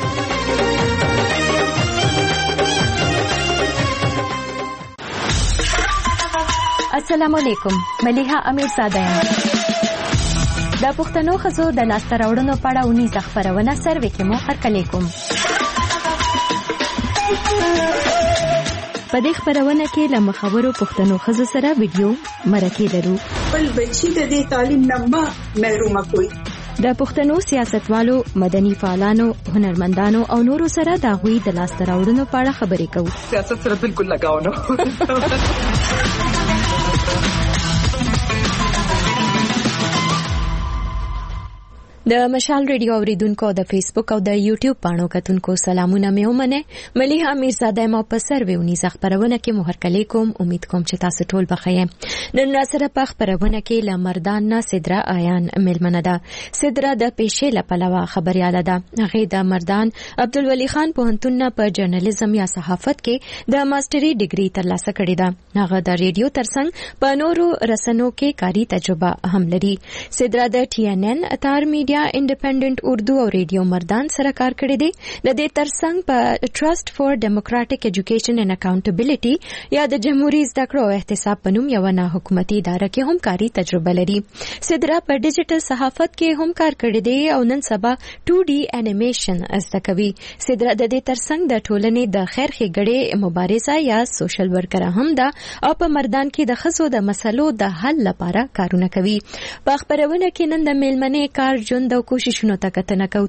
السلام علیکم ملیحه امیر زاده یم د پښتنو خزو د لاسته راوړنو په اړه ونی خبرونه سروي کې مو هرکلی کوم په دې خبرونه کې له مخاورو پښتنو خزو سره ویډیو مرکه لرو بل بچی د دې تعلیم نه محروم کوي د پښتنو سیاستوالو مدني فعالانو هنرمندانو او نورو سره د غوي د لاسته راوړنو په اړه خبرې کوو سیاست سره بالکل لگاو نه د مشال ریډیو اوریدونکو د فیسبوک او د یوټیوب پاڼو کتونکو سلامونه مې ومنه. مليحه میرزاده مو په سرویونی خبرونه کې مهر کلی کوم. امید کوم چې تاسو ټول بخیر. نن سره په خبرونه کې لمردان نه سدرا آیان ملمنه ده. سدرا د پیښې لپاره خبرياله ده. هغه د مردان عبدالولي خان پوهنتون په جرنالیزم یا صحافت کې د ماستري ډیګري ترلاسه کړې ده. هغه د ریډیو ترڅنګ په نورو رسنو کې کاری تجربه هم لري. سدرا د ټي ان ان اتار میډیا انډیپندنٹ اردو او ریډیو مردان سره کار کړی دی. د دې ترڅنګ په ټرست فور ډیموکراټک ایجوکیشن اینڈ اکاونټیبিলিټي یا د جمهوریت زده کړو او احتساب په نوم یو نه حکومتي اداره کې هم کاری تجربه لري. سدرا په ډیجیټل صحافت کې هم کار کړی دی او نن سبا ټو ډي انیمیشن زده کوي. سدرا د دې ترڅنګ د ټولنې د خیر ښېګړې مبارزه یا سوشل ورکر هم ده او په مردان کې د خزو د مسلو د حل لپاره کارونه کوي. په خبرونه کې نن د میلمنې کار ژوند او کوششونو ته کتنه کوو.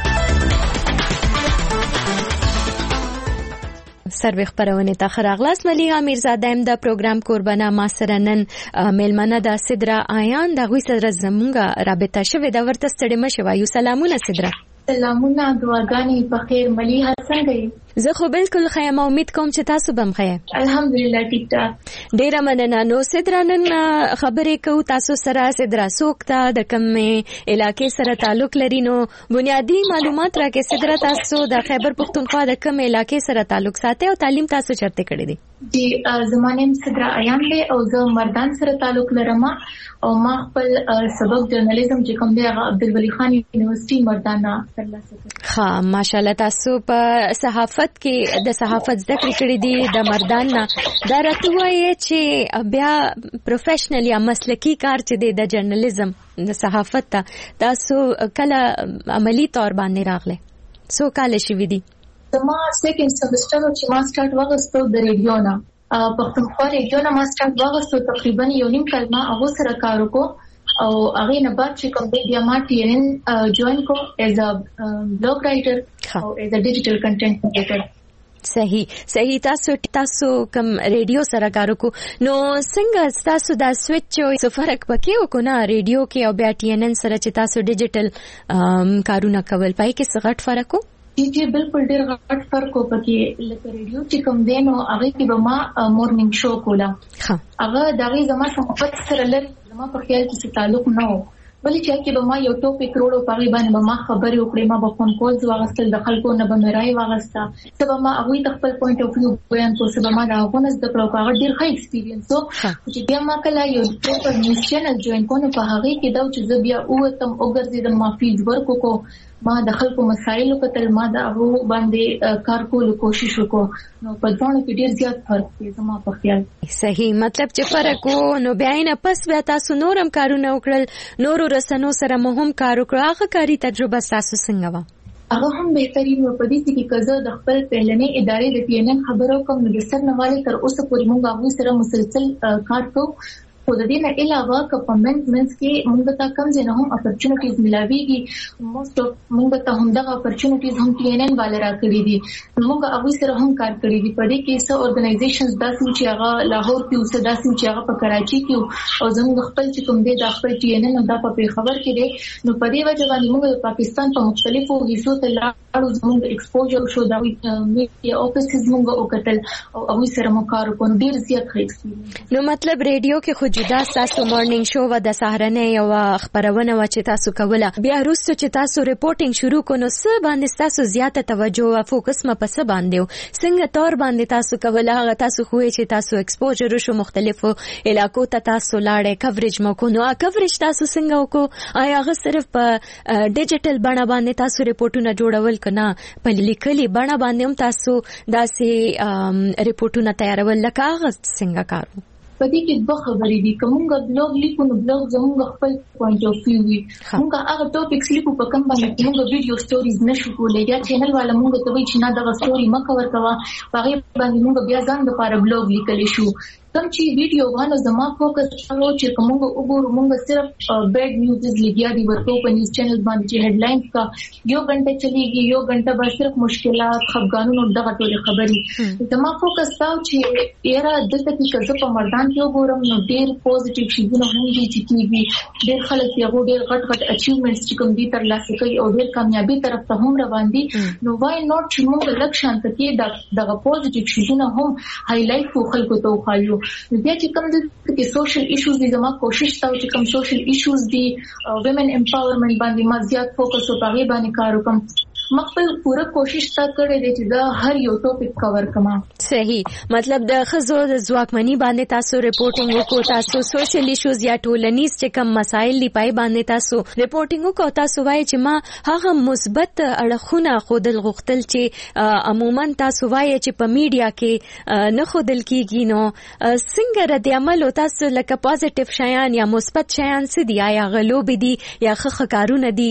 سروي خبرونه ته خراغلاس. مليحه میرزاده د پروګرام قربانه ما سره نن میلمنه د سدرا آیان د غوي سره زمونږه رابطه شوه د ورته ستړي مشه وایو. سلامونه سدرا. سلامونه دعاګانې په خیر. مليحه څنګه یې؟ زه خو بالکل خیر. امید کوم چې تاسو بم خیر. الحمدلله ټیک ټاک. ډیره مننه. نو سدرا نن خبرې کوو تاسو سره. سدرا څوک ته د کومې علاقې سره تعلق لري؟ نو بنیادی معلومات راکې سدرا. تاسو د خیبر پختونخوا د کومې علاقې سره تعلق ساتي او تعلیم تاسو چرته کړی دی؟ جی زمانه سدرا ایان دی او زه مردان سره تعلق لرم او ما خپل سبق جرنالیزم چې کوم دی عبدالولي خان یونیورسيټي مردان ترلاسه کړ. ها ماشاءالله. تاسو په صحافت کې د صحافت زده کړې کړې دي د مردان نه. دا راته وایي چې بیا پروفیشنل یا مسلکی کار چې دی د جرنالیزم د صحافت ته تاسو کله عملی تور باندې راغله؟ سو کال شي ودی؟ ما سیکنډ سمستر چې ما سٹارټ واغستو د ریډیو نه پښتونخوا ریډیو نه ما سٹارټ واغستو تقریبا یو نیم کال ما هغه سره کار وکړ او هغه نه بعد چې کوم دی بیا ما ټي ان ان جوائن کو ایز ا بلاګ رائټر او ایز ا ډیجیټل کنټینټ کریئټر. صحیح صحیح. تاسو تاسو کوم ریډیو سره کار وکړو نو څنګه تاسو دا سویچ او څه فرق پکې وکړو نه ریډیو کې او بیا ټي ان ان سره چې تاسو ډیجیټل کارونه کول پای کې څه غټ فرق وو؟ جی بالکل ډیر غټ فرق و پکې. لکه ریډیو چې کوم دی نو هغه کې به ما مورنینګ شو کوله. هغه دغه زما صحافت سره لږ زما په خیال کې تعلق نه و. ولې چې کې به ما یو ټاپک وروړو په غي باندې به ما خبرې وکړې. ما به فون کول واغستل د خلکو نه به مې راي واغستا. سبا ما هغه ته خپل پوینټ اف ویو بیان کوم. سبا ما دا غونډه د پروګرام ډیر ښه ایکسپیرینس و چې بیا ما کله یو پروپر نیوز چینل جوائن کوم. په هغه کې دا چې زه بیا اوتم وګرځیدم. ما فیلډ ورک وکړو. ما د خلکو مسایل په تل ما دا هغه باندې کار کول کوشش وکړو. نو په ځوان کې ډیر زیات فرق دی زما په خیال. صحیح. مطلب چې فرق وو نو بیا نه پس بیا تاسو نورم کارونه وکړل. نورو رسنو سره مهم کار وکړ. هغه کاری تجربه تاسو څنګه و؟ هغه هم بهترین و په دې کې کزه د خپل پهلنې ادارې د پی ان ان خبرو کوم د سر نواله تر اوسه پورې موږ هغه سره مسلسل کار کوو. خو د دې نه علاوه کمنټ منس کې موږ ته کم ځنه هم اپورچونټیز ملاويږي. موست اف موږ ته هم دغه اپورچونټیز هم ټي ان ان والے را کړی دي. موږ هغه سره هم کار کړی دي. په دې کې څو اورګنایزیشنز داسې چې هغه لاهور کې اوسه داسې چې هغه په کراچي کې او زموږ خپل چې کوم دی د خپل ټي ان ان د په خبر کې دي. نو په دې وجه باندې موږ د پاکستان په مختلفو حصو ته لاړو. زموږ ایکسپوجر شو دا میډیا افیسز موږ وکتل او هغه سره مو کار وکړو. ډیر زیات ښه ایکسپیرینس. نو مطلب ریډیو کې خو جدا تاسو مارنینګ شو و د سهارنې یو خبرونه و چې تاسو کوله. بیا وروسته چې تاسو ریپورټینګ شروع کونو څه باندې تاسو زیاته توجه او فوکس م په څه باندې څنګه تور باندې تاسو کوله؟ هغه تاسو خو چې تاسو ایکسپوجر شو مختلفو علاقو ته تاسو لاړې کوریج مو کو. نو کوریج تاسو څنګه وکړو؟ آیا هغه صرف په ډیجیټل بڼه باندې تاسو ریپورټونه جوړول کنه په لیکلي بڼه باندې هم تاسو داسې ریپورټونه تیارول؟ لکه هغه څنګه کارو؟ په دې کې دوه خبرې دي. کومه بلاګ لیکو نو بلاګ زموږ خپل پوینټ اف ویو وي. موږ هغه ټاپکس لیکو په کوم باندې موږ ویډیو سټوریز نشو کولای. یا چینل والا موږ ته وایي چې نه دا سټوري مکه ورکوا. هغه باندې موږ بیا ځان د لپاره بلاګ لیکلی شو. کوم چې ویډیو باندې زما فوکس شو چې کومه وګورو موږ صرف بیډ نیوزز لګیا دي ورته په نیوز چینل باندې چې هډلاینز کا یو غنټه چلیږي یو غنټه به صرف مشکلات خفګانونو دغه ټول خبري زما فوکس دا چې یاره دلته کې کزه په مردان کې وګورم نو ډېر پوزټیو شیونه هم دي چې کیږي ډېر خلک یو ډېر غټ غټ اچیومنټس چې کوم دي تر لاسه کوي او ډېر کامیابی طرف ته هم روان دي نو وای نوٹ چې موږ لکشان ته کې دغه پوزټیو شیونه هم هایلایټ کو خلکو ته وخایو بیا چې کوم د سوشل ایشوز دي زما کوشش تا چې کوم سوشل ایشوز دي ویمن امپاورمنت باندې ما زیات فوکس وکړم باندې کار وکم مخفل پوره کوشش تا کړې دي چې دا هر یو ټاپک کور کما صحیح مطلب د خزو د ځواکمنۍ باندې تاسو ریپورټینګ وکړو تاسو سوشل ایشوز یا ټولنیز چې کوم مسایل دی پای باندې تاسو ریپورټینګ وکړو تاسو وایي چې ما هغه مثبت اړخونه خودل غختل چې عموما تاسو وایي چې په میډیا کې نه خودل کیږي نو څنګه رد عمل تاسو لکه پوزټیو شیان یا مثبت شیان څه دی یا غلوب دي یا خخ کارونه دي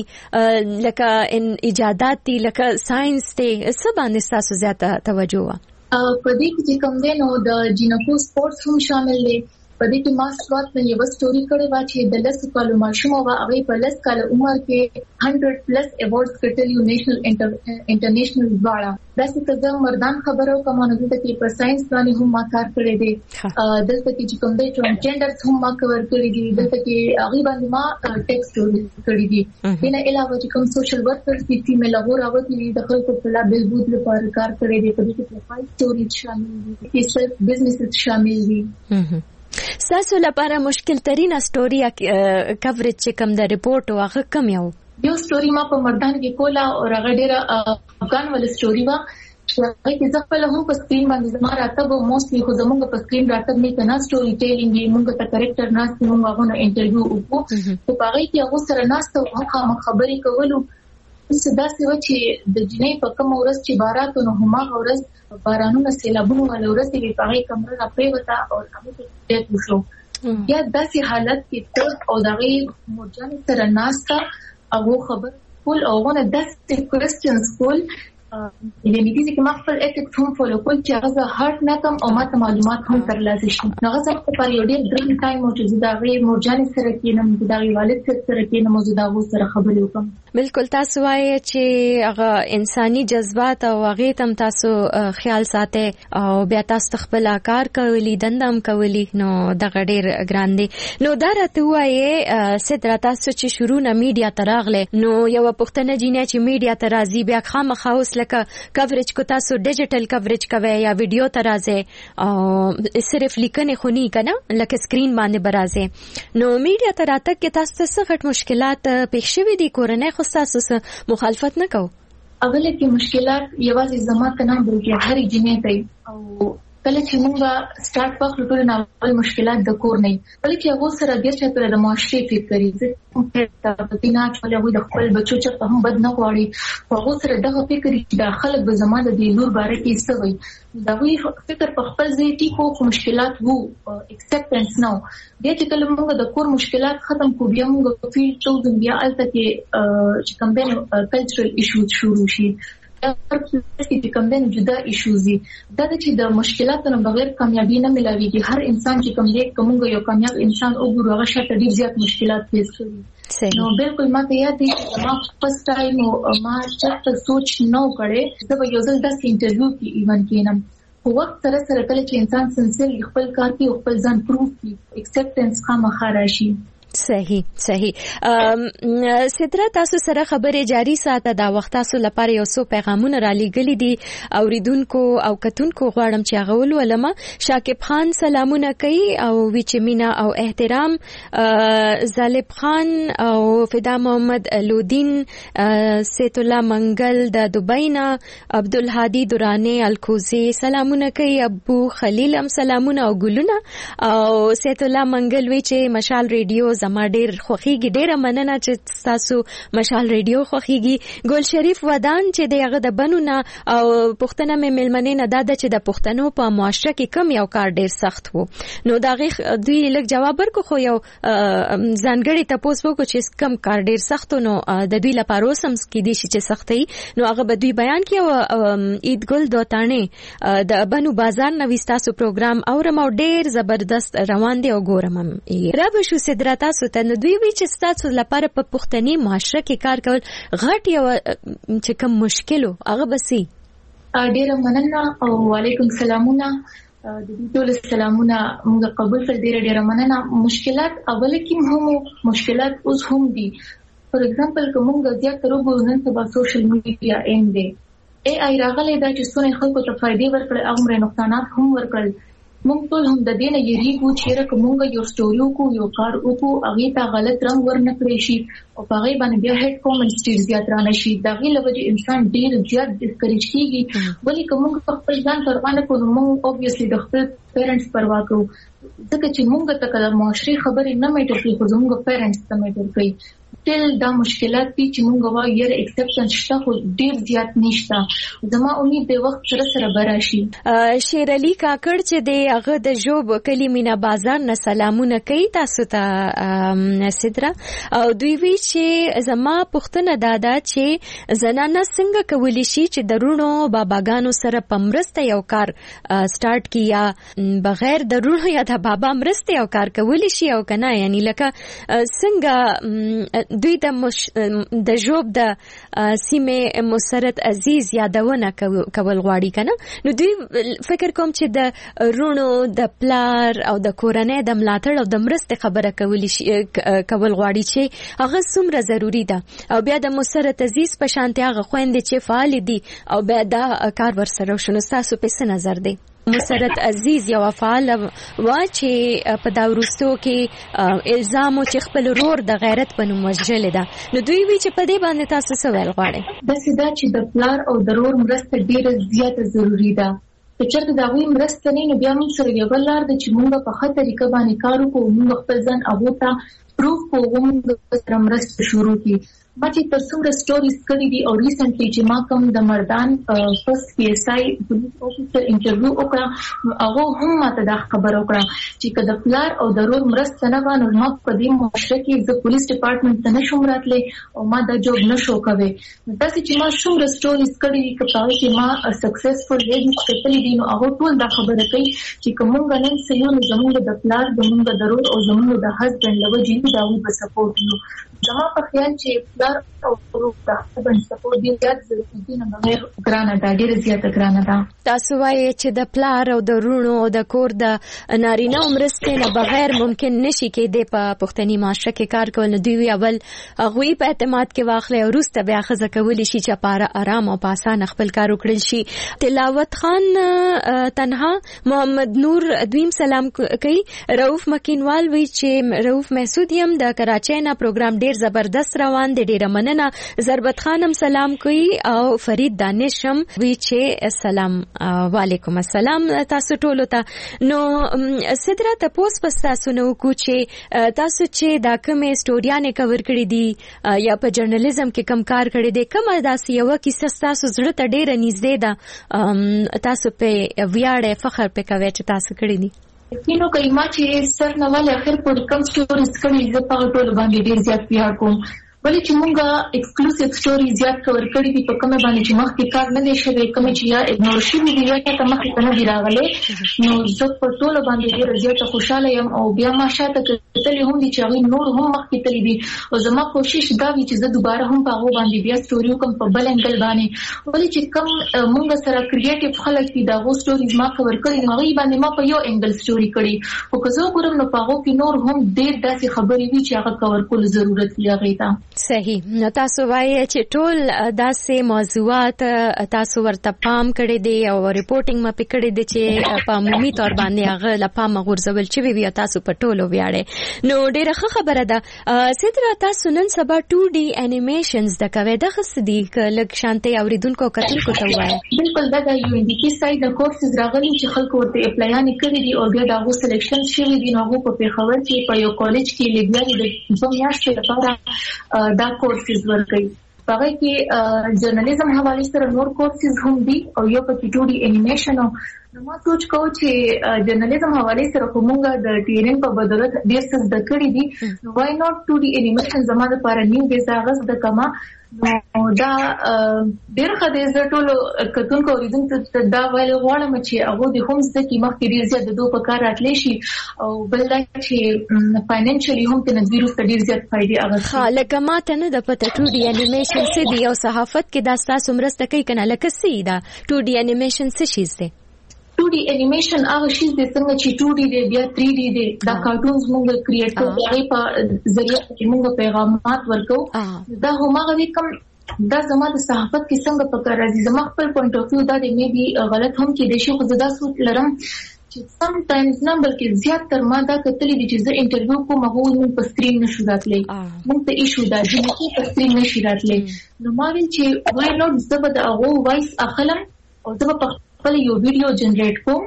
لکه ان ایجادات دي لکه ساينس ته څه باندې تاسو زیاته توجه وا په دې کې کوم دی نو د جینکو سپورتس هم شامل دي په دې کې ما سوات نه یو سټوري کړې و چې د لس کالو ماشوم او هغه په لس کال عمر کې هندرد پلس ایوارډز ګټلي نېشنل انټرنیشنل واړه دا څه د مردان خبرو کومه نه ده چې په ساينس باندې هم ما کار کړی دی دلته کې چې کوم دی ټرانسجنډرز هم ما کور کړی دي دلته کې هغه باندې ما ټیکسټ کړی دي دنه علاوه چې کوم سوشل ورکرز دي فیمیل هغه راوځي د خلکو په لابل بوت لپاره کار کړی دي په دې کې پروفایل سټوري شامل دي کې سیلف بزنس شامل دي تاسو لپاره مشکل ترين سټوري کوریج چې کوم د ریپورت او هغه کم یو یو سټوري ما په مردان کې کولا او هغه ډیره افغان ول سټوري وا چې هغه ځکه په لهم په سکرین باندې زما راته به موستلی خو زمونږ په سکرین راته نه کنا سټوري ټیلینګ یې موږ ته کریکټر ناس موږ هغه انټرویو وکړو په هغه کې هغه سره ناس ته هغه خبرې کولو څه داسې و چې د جنې په کوم ورځ چې بارات نو هما ورځ بارانونه سیلابونه ول ورځ کې په هغه کمره راپې وتا او هغه ډېر وشو یا داسې حالت کې ته او دغه مرجان سره ناستا او خبر کول او غو نه داسې کوېسچنز کول د دې چې ما خپل اټیکس هم فالو کول چې هغه هارت نه کم او ماته معلومات هم ترلاسه شي هغه څه په یو ډېر ډریم ټایم او چې دا غي مرجان سره کې نه دا غي والد سره کې نه موجوده غو سره خبرې وکم بالکل تاسو وایي چې هغه انساني جذبات او هغه تم تاسو خیال ساتي او بیا تاسو خپل کار کوي دندم کوي نو دغه ډېر ګران دي نو دا راته وایي ستر تاسو چې شروع نه میډیا تراغله نو یو پښتنه جینې چې میډیا ترازی بیا خامخاوس لکه کوریج کو تاسو ډیجیټل کوریج کوي یا ویډیو ترازه او صرف لیکنه خونی کنه لکه سکرین باندې برازه نو میډیا تراته کې تاسو څه غټ مشکلات پېښ شوي دي کورنۍ خو تاسو مخالفت نه کو اوله کې مشکلات یوازې زما ته نه بلکې هر جنې ته او کله چې موږ سٹارټ وکړو ټول نه مشکلات د کور نه بلکې هغه سره ډیر څه پر د معاشري فکر کوي ته په دینه چې له د خپل بچو چې هم بد نه غواړي هغه سره دغه فکر چې د خلک به زماده د لور باره کې څه وي دا وی فکر په خپل ځای کې خو مشکلات وو اکسپټنس نو د چې کله موږ د کور مشکلات ختم کو بیا موږ فیل ټو بیا الته کې چې کوم د کلچرل ایشوز شروع شي چې کوم د جدا ایشوز دي دا چې د مشکلاتونو بغیر کامیابی نه ملاويږي هر انسان چې کوم دی کومه یو کامیاب انسان وګورو هغه شته ډیر زیات مشکلات فیس کوي نو بالکل ماته یاد دي چې ما فرست ټایم ما چې سوچ نو کړې دا یو ځل د انټرویو کې ایون کینم په وخت سره سره کله چې انسان سنسل خپل کار کوي خپل ځان پروف کوي اکسپټنس خامخا راشي صحیح صحیح ستر تاسو سره خبره جاری ساته دا وخت تاسو لپاره یو څو پیغامونه را لېږلي دي اوریدونکو او کتونکو غواړم چې هغه ولولم شاکب خان سلامونه کوي او وچمینا او احترام زالب خان او فدا محمد لودین سیت الله منګل د دوبینا عبدالهادي دورانه الکوزي سلامونه کوي ابو خلیل هم سلامونه او ګلونه او سیت الله منګل وی چې مشال ریډیو زما ډیر خوخيږي. ډیره مننه چې تاسو مشال ریډیو خوخيږي. ګل شریف ودان چې دغه د بنونه او پښتنه مې ملمنې نه داده چې د پښتنو په معاشره کې کم یو کار ډیر سخت وو. نو دا غي دوی لږ جواب ورکو خو یو ځانګړي تاسو وکړو چې کم کار ډیر سخت نو د دوی لپاره اوسم کې دي چې سختي نو هغه به دوی بیان کړي. عید ګل دوتانه د بنو بازار نوښتاسو پروګرام اورم او ډیر زبردست روان دی او ګورم هم را به شو صدرتا ست نو دوی وی چې تاسو لپاره په پښتني معاشره کې کار کول غټ یو چې کوم مشکل هغه بسي. ډیر مننه او وعلیکم سلامونه د دې ټول سلامونه موږ قبول کړ. ډیر ډیر مننه. مشکلات اول کې هم مشکلات اوس هم دي. فور ایگزامپل کومه زیات تر وګورو نن سبا سوشل میډیا ایم دی ای آی راغلی دا چې څونه خلکو ته فائدې ورکړي او مرې نقصانات هم ورکړي. موږ ټول هم د دې نه یریږو چې کومه یو سټوري کو یو کار وکړو هغه ته غلط رنګ ورنکړي شي او هغه باندې بیا هډ کومنټس ډیر زیات رانه شي. دا غي لوجه انسان ډیر زیات ډسکریج کیږي. ولی کومه په خپل ځان پروا نه کوو موږ اوبویسلی د خپل پیرنټس پروا کوو ځکه چې موږ ته کله معاشري خبرې نه میټر کوي خو زموږ پیرنټس ته میټر کوي. تل دا مشکلات دي چې موږ وایو یره ایکسپشن شته خو ډیر زیات نشته. زما امید د وخت سره سره براشي. شیر علي کاکړ چې د هغه د جوب کلی مینا بازار نه سلامونه کوي تاسو ته سدرا او دوی وی چې زما پښتنه دادا چې زنانه څنګه کولی شي چې درونو باباګانو سره پمرسته یو کار سٹارټ کیا بغیر درونو یا د بابا مرسته یو کار کولی شي او کنه یعنی لکه څنګه دوی د مش... د جوب د سیمه مسرت عزیز یادونه کول غواړي کنه. نو دوی فکر کوم چې د رونو د پلار او د کورنۍ د ملاتړ او د مرسته خبره کولی شي کول غواړي چې هغه څومره ضروری ده او بیا د مسرت عزیز په شانتي هغه خويندې چې فعال دي او بیا دا کار ورسره شنو تاسو په څه نظر دی؟ مسرت عزیز یو فعال وا چې په دا ورستو کې الزام او چې خپل رور د غیرت په نوم وژل ده. نو دوی وی چې په دې باندې تاسو څه ویل غواړئ؟ د سیدا چې د پلار او د رور مرسته ډیره زیاته ضروری ده. چې چېرته دا وی مرسته نه نو بیا موږ سره یو لار د چې موږ په خطر طریقه باندې کار وکړو موږ خپل ځان هغه ته پروف کوو موږ سره مرسته شروع کړو. ما چې تر څومره سټوریز کړې دي او ریسنټلی چې ما کوم د مردان فرست پی ایس آی پولیس افیسر انټرویو وکړه هغه هم ماته دا خبر وکړه چې کله پلار او ضرور مرسته نه وانه ما په دې معاشره کې د پولیس ډپارټمنټ ته نشم راتلی او ما دا جوب نشو کوي. تاسو چې ما څومره سټوریز کړې دي کله چې ما سکسسفل لیډ کتلې دي نو هغه ټول دا خبره کوي چې کومه نن سيو زموږ د پلار زموږ د ضرور او زموږ د هسبند لوجې دا وي په سپورټ یو زما په خیال چې پلار او ضرور د هسبند سپورټ دی زیات ضروري دي نه بغیر ګرانه دا ډیره زیاته ګرانه ده. تاسو وایي چې د پلار او د رونو او د کور د نارینه مرستې نه بغیر ممکن نشي کېدی په پښتني معاشره کې کار کول. نو دوی اول هغوی په اعتماد کې واخلي او وروسته بیا ښځه کولی شي چې په آرام او په اسانه خپل کار وکړل شي. تلاوت خان تنها محمد نور دویم سلام کوي. رؤف مکینوال وی چې رؤف محسود یم د کراچۍ نه پروګرام ډیر زبردست روان دی ډیره مننه. ضربت خانم سلام کوي او فرید دانش هم وی چې سلام وعلیکم السلام تاسو ټول ته. نو سدرا تاسو پس تاسو نو کو چې تاسو چې دا کومه سټوریانه کور کړې دي یا په جرنالیزم کې کم کار کړی دی کومه داسې یو کیسه تاسو زړه ته ډیره نږدې ده تاسو په ویاړ فخر په کوي چې تاسو کړی دي؟ کینو کایما چې سر نه ولې اخر په کوم سټوریز کړي زه په ټول باندې ډیر زیات ویاړ کوم. ولې چې مونږه ایکسکلوسیو سټوري زیات کور کړی دي په کومه باندې چې مخکې کار نه دی شوی کوم چې یا اګنور شوی دی یا ته مخکې نه دی راغلی نو زه په ټول باندې ډیر زیات خوشاله یم او بیا ما شاته کتلې هم دي چې هغه نور هم مخکې تللی دي او زما کوشش دا وی چې زه دوباره هم په هغه باندې بیا سټوري کوم په بل انګل باندې. ولې چې کوم مونږ سره کریټیو خلک دي دا غو سټوریز ما کور کړی نو هغه باندې ما په یو انګل سټوري کړی او که زه ګورم نو په هغه کې نور هم ډیر داسې خبرې وی چې هغه کور کول ضرورت لري هغه ته. صحیح. نو تاسو وایي چې ټول داسې موضوعات تاسو ورته پام کړی دی او ریپورټینګ مې پکړی دی چې په عمومي تور باندې هغه لپاره غورځول چې وی تاسو په ټولو ویاړې. نو ډیره ښه خبره ده. سیدرا تاسو نن سبا ټو ډي انیمیشنز د کوي د خصدي لک شانتي اوریدونکو کتونکو ته وایي. بالکل دا د یو ان ډي کې سایت د کورسز راغلي چې خلکو ورته اپلایان کړی دي او بیا دا غو سلیکشن شوی دي. نو په پیښور کې په یو کالج کې لګیاري د دوه میاشتې لپاره دا کورسز ورکوي. هغه کې جرنالیزم حواله سره نور کورسز هم دي او یو پکې ټو ډي انیمیشن. نو ما سوچ کوم چې جرنالیزم حواله سره کومه د ټیرین په بدولت ډیر څه د کړی دي. نو وای نوٹ ټو ډي انیمیشن زموږ لپاره نیو دي زاغز د کما. نو دا ډیر خدای زه ټول کتونکو اوریدونکو ته دا ویل غواړم چې هغه د هم څه کې مخکې ډیر زیات د دوه په کار راتلی شي او بل دا چې فاینانشلی هم ته نظیر ډیر زیات فائدې اغوستي. ها لکه ما ته نه د پته ټو ډي انیمیشن څه دی او صحافت کې دا تاسو مرسته کوي کنه لکه څه دا ټو ډي انیمیشن څه شي دی؟ ټو ډي انیمیشن هغه شی د څنګه چې ټو ډي دی بیا تھری ډي دی دا کارټونز موږ کریټ کوو هغه په ذریعہ چې موږ پیغامات ورکو. دا هم هغه کوم دا زما د صحافت کې څنګه په کار راځي. زما خپل پوینټ اف ویو دا دی مې بي غلط هم کې دي شي خو دا سوچ لرم چې سم ټایمز نه بلکې زیات تر ما دا کتلې دي چې زه انټرویو کوم هغه موږ په سکرین نشو راتلی موږ ته ایشو دا چې په سکرین نشي راتلی. نو ما ویل چې وای نوٹ زه به د هغه وایس اخلم او زه په خپل یو ویډیو جنریټ کوم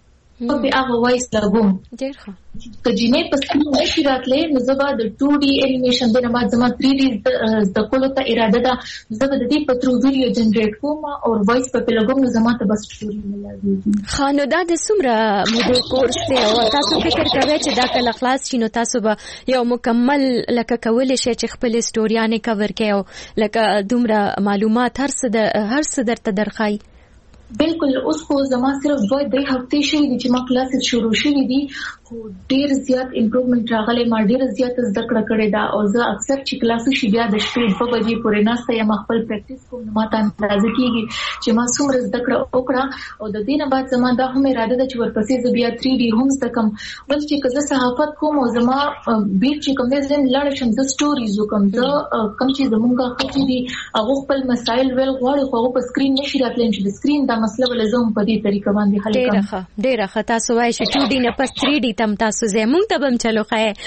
او په هغه وایس لګوم. ډیر ښه. که جنې په سکرین نشي راتلی نو زه به د ټو ډي انیمیشن د نه بعد زما تھری ډي د کولو ته اراده ده. زه به د دې په ترو ویډیو جنریټ کوم او وایس په لګوم نو زما ته بس سټوري ملایږي. خانو دا د څومره موده کورس دی او تاسو فکر کوئ چې دا کله خلاص شي نو تاسو به یو مکمل لکه کولای شئ چې خپل سټوریانه کور کړئ او لکه دومره معلومات هر څه د هر څه درته درخای؟ بالکل اوس خو زما صرف دوه درې هفتې شوي دي چې ما کلاسز شروع شوي دي خو ډیر زیات امپروومنت راغلی. ما ډیر زیات زده کړه کړې ده او زه اکثر چې کلاسز شي بیا د شپې دوه بجې پورې ناسته یم خپل پریکټیس کوم. نو ما ته اندازه کېږي چې ما څومره زده کړه وکړه او د دې نه بعد زما دا هم اراده ده چې ورپسې زه بیا تھری ډي هم زده کړم. بل چې که زه صحافت کوم او زما بیټ چې کوم دی زه لاړ شم زه سټوریز وکړم. زه کوم چې زمونږ ښځې دي هغه خپل مسایل ویل غواړي خو هغه په سکرین نشي راتلی چې د سکرین دا مسله بل زه هم په دې طریقه باندې حل کوم. ډېره ښه ډېره ښه. تاسو وایئ چې ټو ډي نه پس تھری ډي تم تاسو زه مونږ ته به هم چلو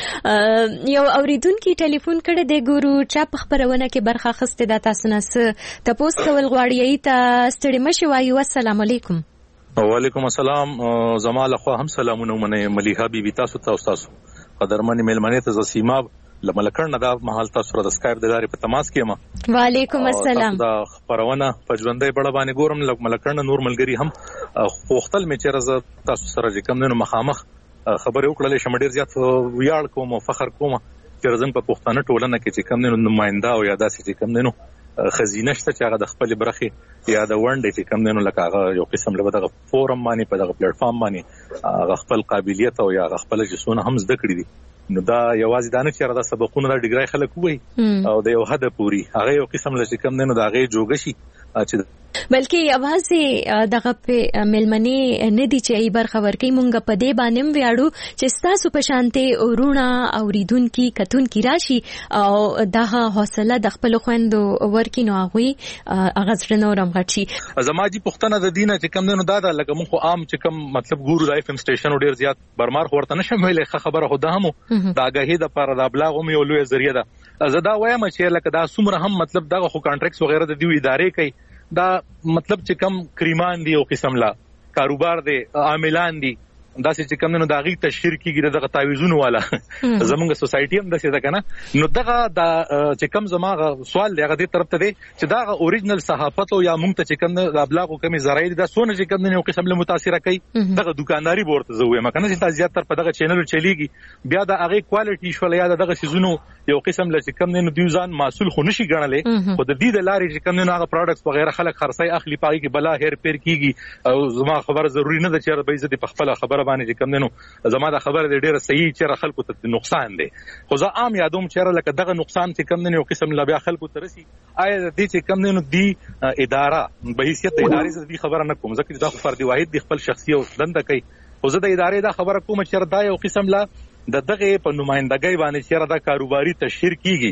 ښایي. یو اوریدونکي ټلیفون کړی دی ګورو چا په خپرونه کې برخه اخیستې ده تاسو نه څه تپوس کول غواړي ای ته ستړي مه شئ وایو السلام علیکم. وعلیکم السلام. زما لخوا هم سلامونه ومنئ ملیحه بیبي تاسو ته او تاسو قدرمنې مېلمنې ته زه سیماب لملکړ نه دا مهال تاسو سره د سکایپ د لارې په تماس کې یم. وعلیکم السلام. دا خبرونه په ژوندۍ بڼه باندې ګورم لملکړ نه نور ملګري هم پوښتل مې چې زه تاسو سره چې کوم دنو مخامخ خبرې وکړلې شم ډیر زیات ویاړ کوم او فخر کوم چې زموږ په پښتانه ټولنه کې چې کوم دنو نماینده او یا داسې چې کوم دنو خزینه شته چې هغه د خپل برخې یا د ونډې چې کوم دنو لکه هغه یو قسم له دغه فورم باندې په دغه پلیټ فارم باندې هغه خپل قابلیت او یا خپل جسونه هم زده کړی دي. نو دا یوازې دا نه چې دا سبقونه د ډیګری خلک وایي او د یو حد پوري هغه یو قسم لږ کم نه نو دا هغه جوګ شي چې بلکې یوازې دغه په ملمنې نه دي چې ای برخه ورکې مونږ په دې باندې ویاړو چې تاسو په شانته ورونه اوریدونکو کتونکو راشي او دغه حوصله د خپل خويندو ورکینو هغه هغه څنګه نورم غټي. زما جی پښتنه د دینه چې کم نه دا دا لکه مونږ خو عام چې کم مطلب ګورو د اف ام سټیشن ډیر زیات برمار ورته نشم ویلې خبره خو ده هم دا غهې د پر د ابلاغ هم یو لوی ذریعہ ده. زه دا وایم چې لکه دا څومره هم مطلب دغه خو کانټریکټس وغیرہ د دیو ادارې کوي دا مطلب چې کم کریمان دی او قسم لا کاروبار دی عاملان دي دا چې کوم نو داغي تشهیر کیږي دغه تعویذونه والا زمونږ سوسایټي هم دسه ده کنه. نو دغه د چې کوم زماغه سوال دی هغه دې طرف ته دی چې دا اوریجنل صحافت او یا مونږ ته چې کوم د ابلاغو کمی زراعي دا سونه چې کوم نو قسم له متاثر کوي دغه دکانداري ورته زوې مکنه چې تاسو زیات تر په دغه چینل چلیږي بیا د هغه کوالټي شول یا دغه سيزونو یو قسم له چې کوم نو دیوزان مسول خو نشي ګڼلې خو د دې د لارې چې کوم نو هغه پروډکټس وغیرہ خلک خرڅي اخلي پای کې بلا هیر پیر کیږي او زما خبر ضروری نه ده چې به عزت په خپل خبره باندې چې کوم نو زما د خبره ډیره صحیح چې خلکو ته نقصان دی خو زه عام یادوم چې لکه دغه نقصان چې کوم نو قسم لا بیا خلکو ته رسی آیا د دې چې کوم نو دی اداره به حیثیت د ادارې څخه خبره نه کوم ځکه دا فرد واحد د خپل شخصي او دنده کوي خو زه د ادارې دا خبره کوم چې دا یو قسم لا د دغه په نمائندګۍ باندې چې دا کاروباري تشهیر کیږي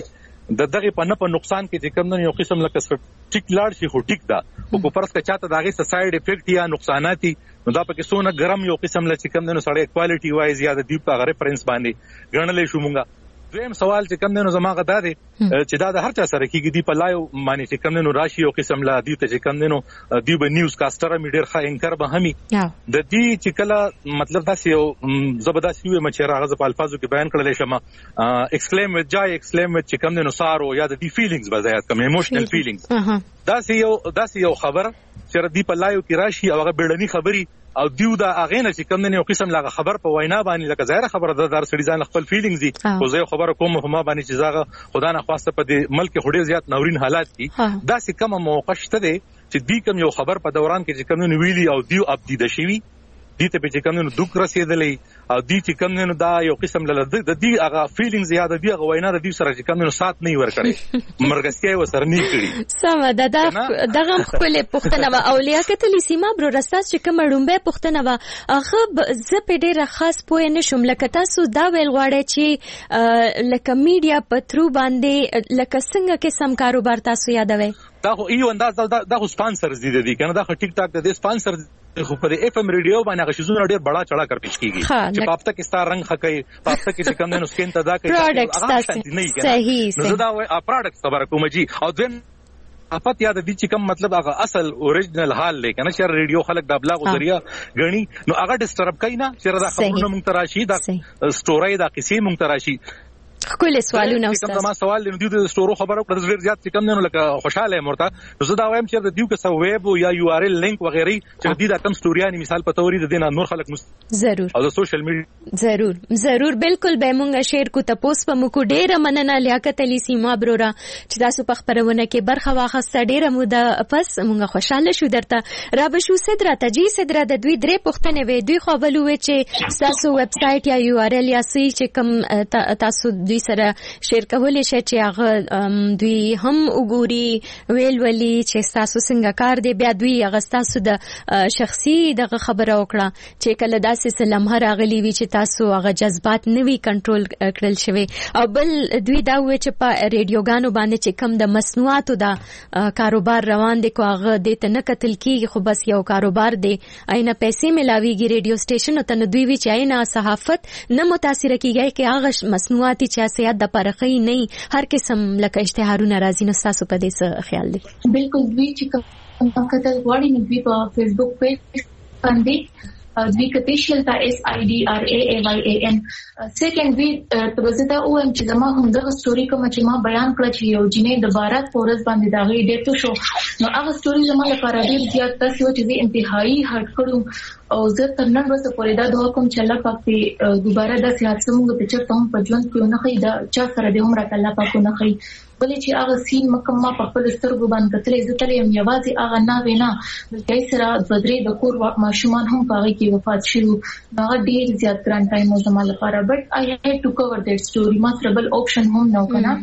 د دغه په نه په نقصان کې چې کوم نه یو قسم لکه ټیک لاړ شي خو ټیک دا او کو پرس کا چاته داغه ساید افیکټ یا نقصانات نو دا پکې سونه ګرم یو قسم لچ کوم نه سړی کوالټي وای زیاده دی په ریفرنس باندې ګڼلې شو مونږه. دویم سوال چې کوم نه زما غدا دی چې دا د هر چا سره کېږي دی په لایو باندې چې کوم نه راشي یو قسم لا دی ته چې کوم نه دی به نیوز کاستر می ډیر ښه انکر به همي د دې چې کله مطلب دا یو زبردست یو مچ راغز په الفاظو کې بیان کړل شم ایکسکلیم وذ جای ایکسکلیم وذ چې کوم نه سارو یا د دې فیلینګز بزایات کوم ایموشنل فیلینګز دا یو دا یو خبر چې دی په لایو کې راشي او هغه بیړنی خبري او دیو دا اغه نه چې کوم نه یو قسم لا خبر په وینا باندې لکه ظاهر خبره د دار سړي ځان خپل فیلینګز دي خو زه خبره کوم په ما باندې چې زاغه خدا نه خواسته په دې ملک هډیر زیات نورین حالات دي دا چې کوم موقع شته دي چې دی کوم یو خبر په دوران کې چې کوم نه ویلي او دیو اپډیټ شي دي ته په چې کوم نه دوک رسیدلې او دی چې کوم نه دا یو قسم له د دې هغه فیلینګز زیاده دی هغه وینا د دې سره چې کوم نه سات نه ور کړی مرګسکي و سر نه کړی سم دا دغه خپل پښتنه او لیاقت سیما برو رستاس چې کوم ډومبه پښتنه وا هغه ز په ډیره خاص پوهه نشم لکه تاسو دا ویل غواړی چې لکه میډیا پترو باندې لکه څنګه کې سم کاروبار تاسو یادوي دا خو یو انداز دا د سپانسرز دي دي کنه دا خو ټیک ټاک د سپانسر خو پر اف ام ریډیو باندې هغه شزونه ډیر بڑا چڑا کر پیش کیږي چې پاپتا کې ستار رنگ خکې پاپتا کې کوم نه سکین ته دا کوي پروډکټس صحیح نو دا وای پروډکټس خبره کوم جی او دین افات یاد دي چې کوم مطلب هغه اصل اوریجنل حال لیکنه چې ریډیو خلک د ابلاغ ذریعہ غني نو هغه ډیسټرب کینا چې دا خبرونه مونږ تراشي دا سټوري دا کیسې مونږ تراشي خپل سوالونه استاد کوم سوال د دیو د سټورو خبره پر ډیر زیات کوم نه لکه خوشاله مرته نو زه دا وایم چې د دیو کې سو ویب یا یو آر ال لینک وغیرہ چې د دې د کم سټوریانی مثال په توري د دینه نور خلک ضرور او د سوشل میډیا ضرور ضرور بالکل به مونږه شیر کو تاسو په مکو ډیره مننه لیاقت علي سیما برورا چې تاسو په خبرونه کې برخه واخسته ډیره موده پس مونږه خوشاله شو درته را بشو صدره تجي صدره د دوی درې پښتنه وې دوی خو بلوي چې تاسو ویب سټ یا یو آر ال یا سي چې کوم تاسو دوی سره شیر کولای شي چې هغه دوی هم وګوري ویل ولي چې تاسو څنګه کار دی بیا دوی هغه تاسو د شخصي دغه خبره وکړه چې کله داسې سلام راغلی وي چې تاسو هغه جذبات نوي کنټرول کړل شوی او بل دوی دا وایي چې په ریډیوګانو باندې چې کم د مصنوعاتو دا کاروبار روان دي کو هغه د ته نه قتل کیږي خو بس یو کاروبار دی اینه پیسې ملاويږي ریډیو سټیشن ته دوی وی چې اینه صحافت نه متاثر کیږي کې هغه مصنوعاتي چې سیاست د پرخی نه هر قسم لکه اشتهارونه راځي نو تاسو په دې څه خیال دی بالکل دوی چې کوم کتل غواړي نو دوی په فیسبوک پیج باندې دوی کتیشل تا اس آی ډي آر ای ای واي ای ان سیکنډ وی ترزتا او ام چې ما هم دغه ستوري کوم چې ما بیان کړ چې یو جنې د بارات پورز باندې دا غي ډېر شو نو هغه ستوري زما لپاره ډېر زیات تاسو چې انتهایی هټ کړو او زه تر نن ورځې پورې دا دوه کوم چې الله پاک په دوباره د سیاست موږ په چرته هم په ژوند کې نه خي دا چا سره د عمر الله پاک نه خي بلې چې هغه سین مکه ما په خپل سترګو باندې کتلې زه تلې یم یوازې هغه نه وینا بلکې سره بدري د کور ماشومان هم پاره کې وفات شو هغه ډیر زیات ګران ټایم زما لپاره بټ آی هیډ ټو کور دیټ سټوري ما سره بل آپشن هم نه وکنه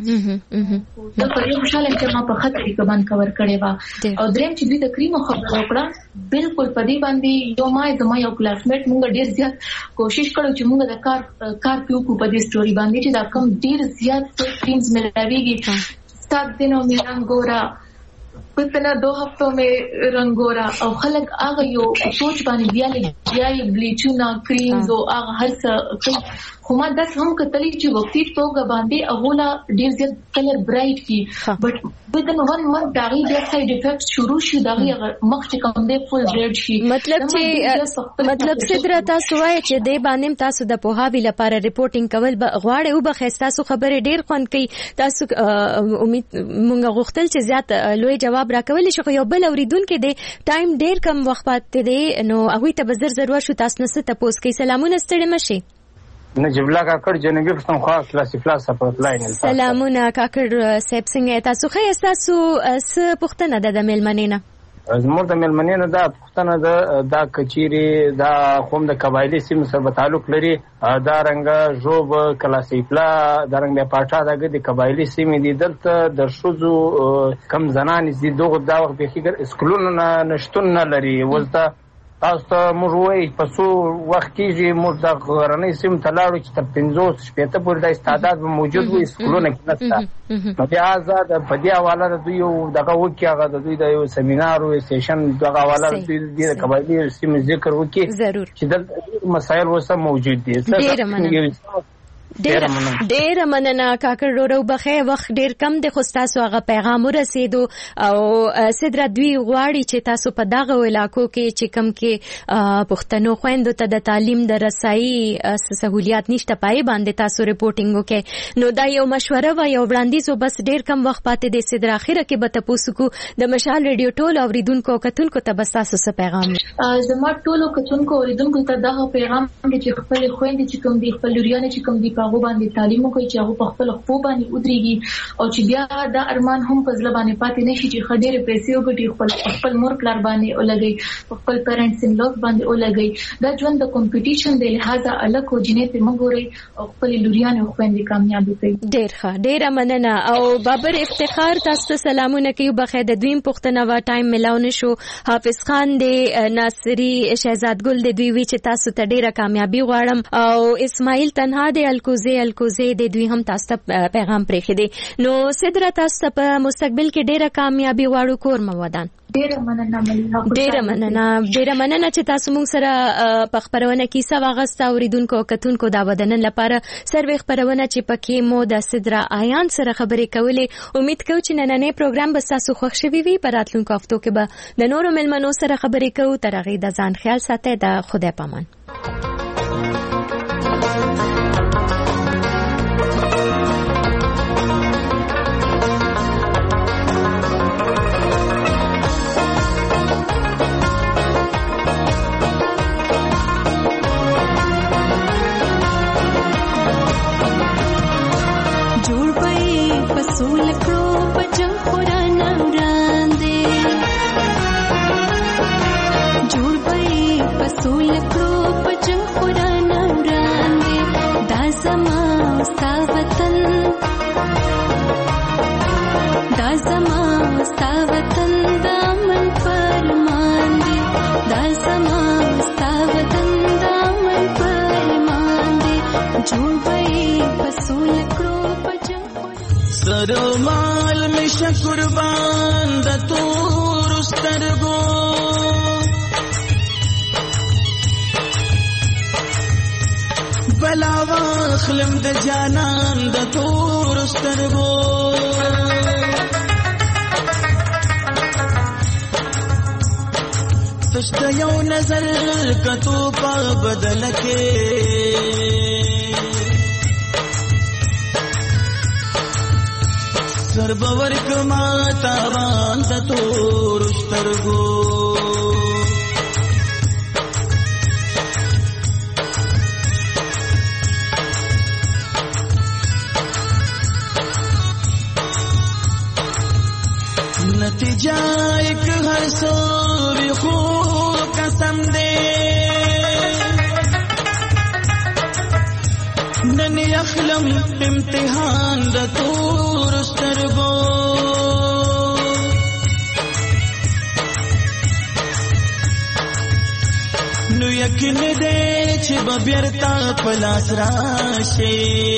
دا په یو خوشاله چې ما په خطر کې باندې کور کړې و او دریم چې دوی د کریمو خبرو وکړه بالکل په دې باندې یو ما زما یو کلاسمیټ مونږ ډیر زیات کوشش کړو چې مونږ د کار کار پیو کو په دې سټوري باندې چې دا کم ډیر زیات سکرینز ملاويږي सात दिनों में रंगोरा कितना दो हफ्तों में रंगोरा और खलक आ गई हो सोच पानी दिया ले दिया ये ब्लीचूना क्रीम्स हो आ हर सा खुमा दस हम कतली जो वक्ती तो गबांदे अगोला डेर ज़्यादा कलर ब्राइट की बट within one month दागी डेर साइड इफेक्ट्स शुरू शु दागी अगर मख्च कम दे फुल रेड शी मतलब چې मतलब सिद्रा تاسو وای چې د باندې تاسو د پوهاوی لپاره ریپورتینګ کول غواړي او بخښ تاسو خبره ډیر خوند کوي تاسو امید مونږ غوښتل چې زیات لوی جواب راکول شي خو یو بل اوریدونکو دی ټایم ډیر کم وخت پاتې دی نو هغه ته بزر ضرورت شو تاسو نه ست پوس کوي سلامونه ستړي مشي نجیب الله کاکړ جنوبي پښتونخوا کلاسي فلاس سپورټ لاین سلامونه کاکړ سیب څنګه تاسو خې تاسو س پښتنه د ملمنینه زموږ د ملمنینه دا پښتنه د دا کچيري دا قوم د قبایلی سیمه سره تعلق لري دا رنګ جوب کلاسي فلا دا رنګ په پاټا د قبایلی سیمه دي دلته د شوزو کم زنان دي دغه دا وخت به کېږي اسکلون نشټون نه لري ولته تاسو ته موږ وایي په څو وخت کېږي موږ د غرنۍ سیمو ته لاړو چې تر پنځوس شپېته پورې د استعداد به موجود وي سکولونه کې نشته. نو لهذا د په دې حواله د دوی یو دغه وکړي هغه د دوی د یو سیمینار او سیشن دغه حواله د دوی د قبایلي سیمې ذکر وکړي چې دلته مسایل اوس موجود دي. ډیر ډیر مننه کاکړ ورو بخې وخت ډیر کم د خو تاسو هغه پیغام ورسېدو او صدر دوی غواړي چې تاسو په دغه علاقو کې چې کم کې پښتنو خويندو ته د تعلیم د رسایي سہولیات نشته پای باندې تاسو ریپورتینګ وکړي. نو دا یو مشوره و یو وړاندیز بس ډیر کم وخت پاتې د صدر اخره کې به تاسو کو د مشال ریډیو ټول اوریدونکو کتونکو ته بس تاسو څه پیغام زما ټولو کتونکو اوریدونکو ته دغه پیغام چې خپل خويندې چې کوم دي خپل لوريانې چې کوم دي هغه باندې تعلیم کوي چې هغه په خپل خپل باندې ودرېږي او چې بیا دا ارمان هم په ځل باندې پاتې نشي چې خډېر پیسې وګټي خپل خپل مور پلار باندې ولګي خپل پیرنټس ان لوز باندې ولګي. دا ژوند د کمپټیشن دی لہذا الګ او جنې ته مګوري او خپل لوريان او خويندې کامیاب کړي. ډېر ښه ډېر مننه او بابر افتخار تاسو ته سلامونه کوي. بخیر د دویم پښتنه وا ټایم ملاو نشو. حافظ خان دی ناصری شهزاد ګل دی دوی وی چې تاسو ته ډېره کامیابی غواړم او اسماعیل تنها دی الکوزه الکوزه د دوی هم تاسو ته پیغام پرېخي دي. نو صدر تاسو په مستقبل کې ډېره کامیابی غواړو کور مودان. ډېر مننه ډېر مننه ډېر مننه چې تاسو موږ سره په خبرونه کې څه واغسته اوریدونکو کتونکو دا ودنن لپاره سروي خبرونه چې پکې مو د صدر آیان سره خبرې کولې. امید کوم چې نننې پروګرام به تاسو خوښ شوي وي. په راتلونکو هفتو کې به د نورو ملمنو سره خبرې کوو. تر هغې د ځان خیال ساتئ. د خدای پامان. سرمال می شکربان د تور سترګو بلا واخلم د جانان د تور سترګو تشته یو نظر کتو په بدل کې سر باور کما تاوان د تور سترګو نتیجہ ایک ہر سو بھی خوب قسم دے ننی اخلم امتحان د تور سترګو نو یقین دې چې به بیرته په لاس راشي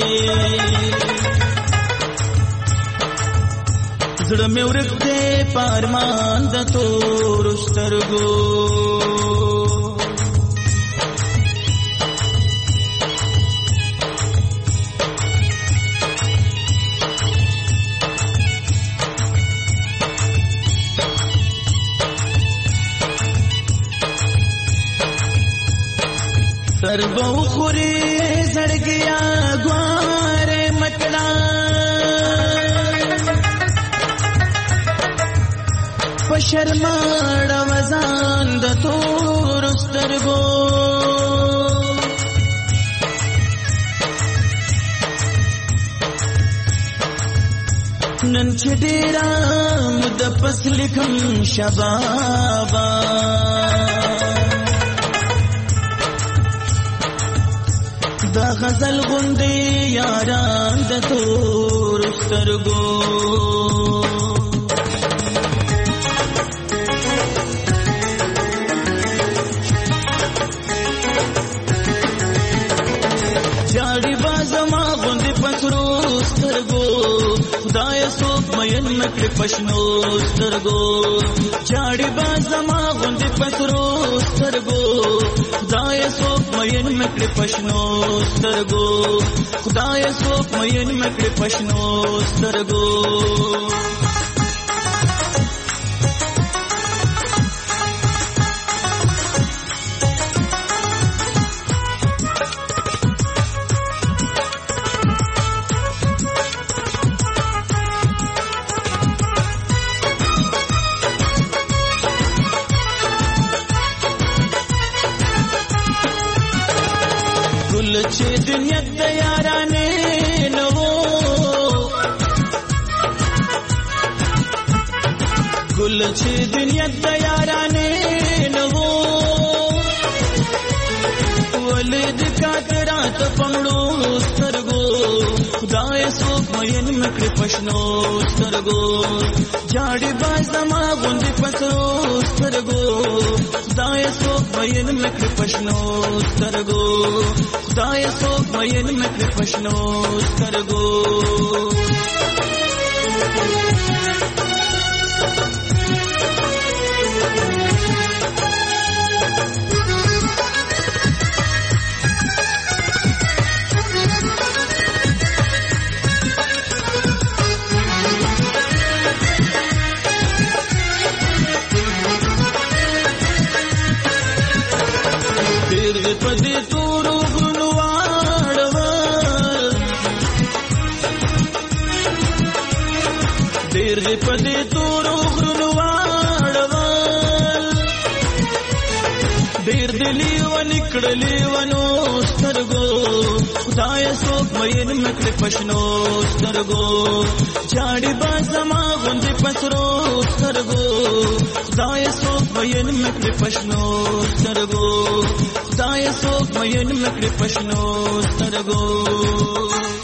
زړه مې ورک دې پارمان د تور سترګو سر بو خوري زړګیا ګواره مکړه پشرماړ وزان د تور سترګو نن چې ډېره مد پس لیکم شبابا دا غزل غوندې یاران د تور سترګو مکړې پښنو سترګو جاړي با زما غوندې پسرو سترګو خدای څوک مین مکړې پښنو سترګو خدای څوک مین مکړې پښنو سترګو چې دنیا د یارانې نو ګل چې دنیا د یارانې نو ولید کاترات پمړو سترګو خدای څوک مین مکړې پښنو سترګو جاړي باز ما غوندې پسرو سترګو خدای څوک مین مکړې پښنو سترګو خدای څوک مین مکړې پښنو سترګو پدې تورو غرونو واړول ډېر پدې تورو غرونو واړول ډېر دلی ونکړلې ونو سترګو خدای څوک مین مکړې پښنو سترګو جاړي با زما غوندې پسرو سترګو خدای څوک مین مکړې پښنو سترګو خدای څوک مین مکړې پښنو سترګو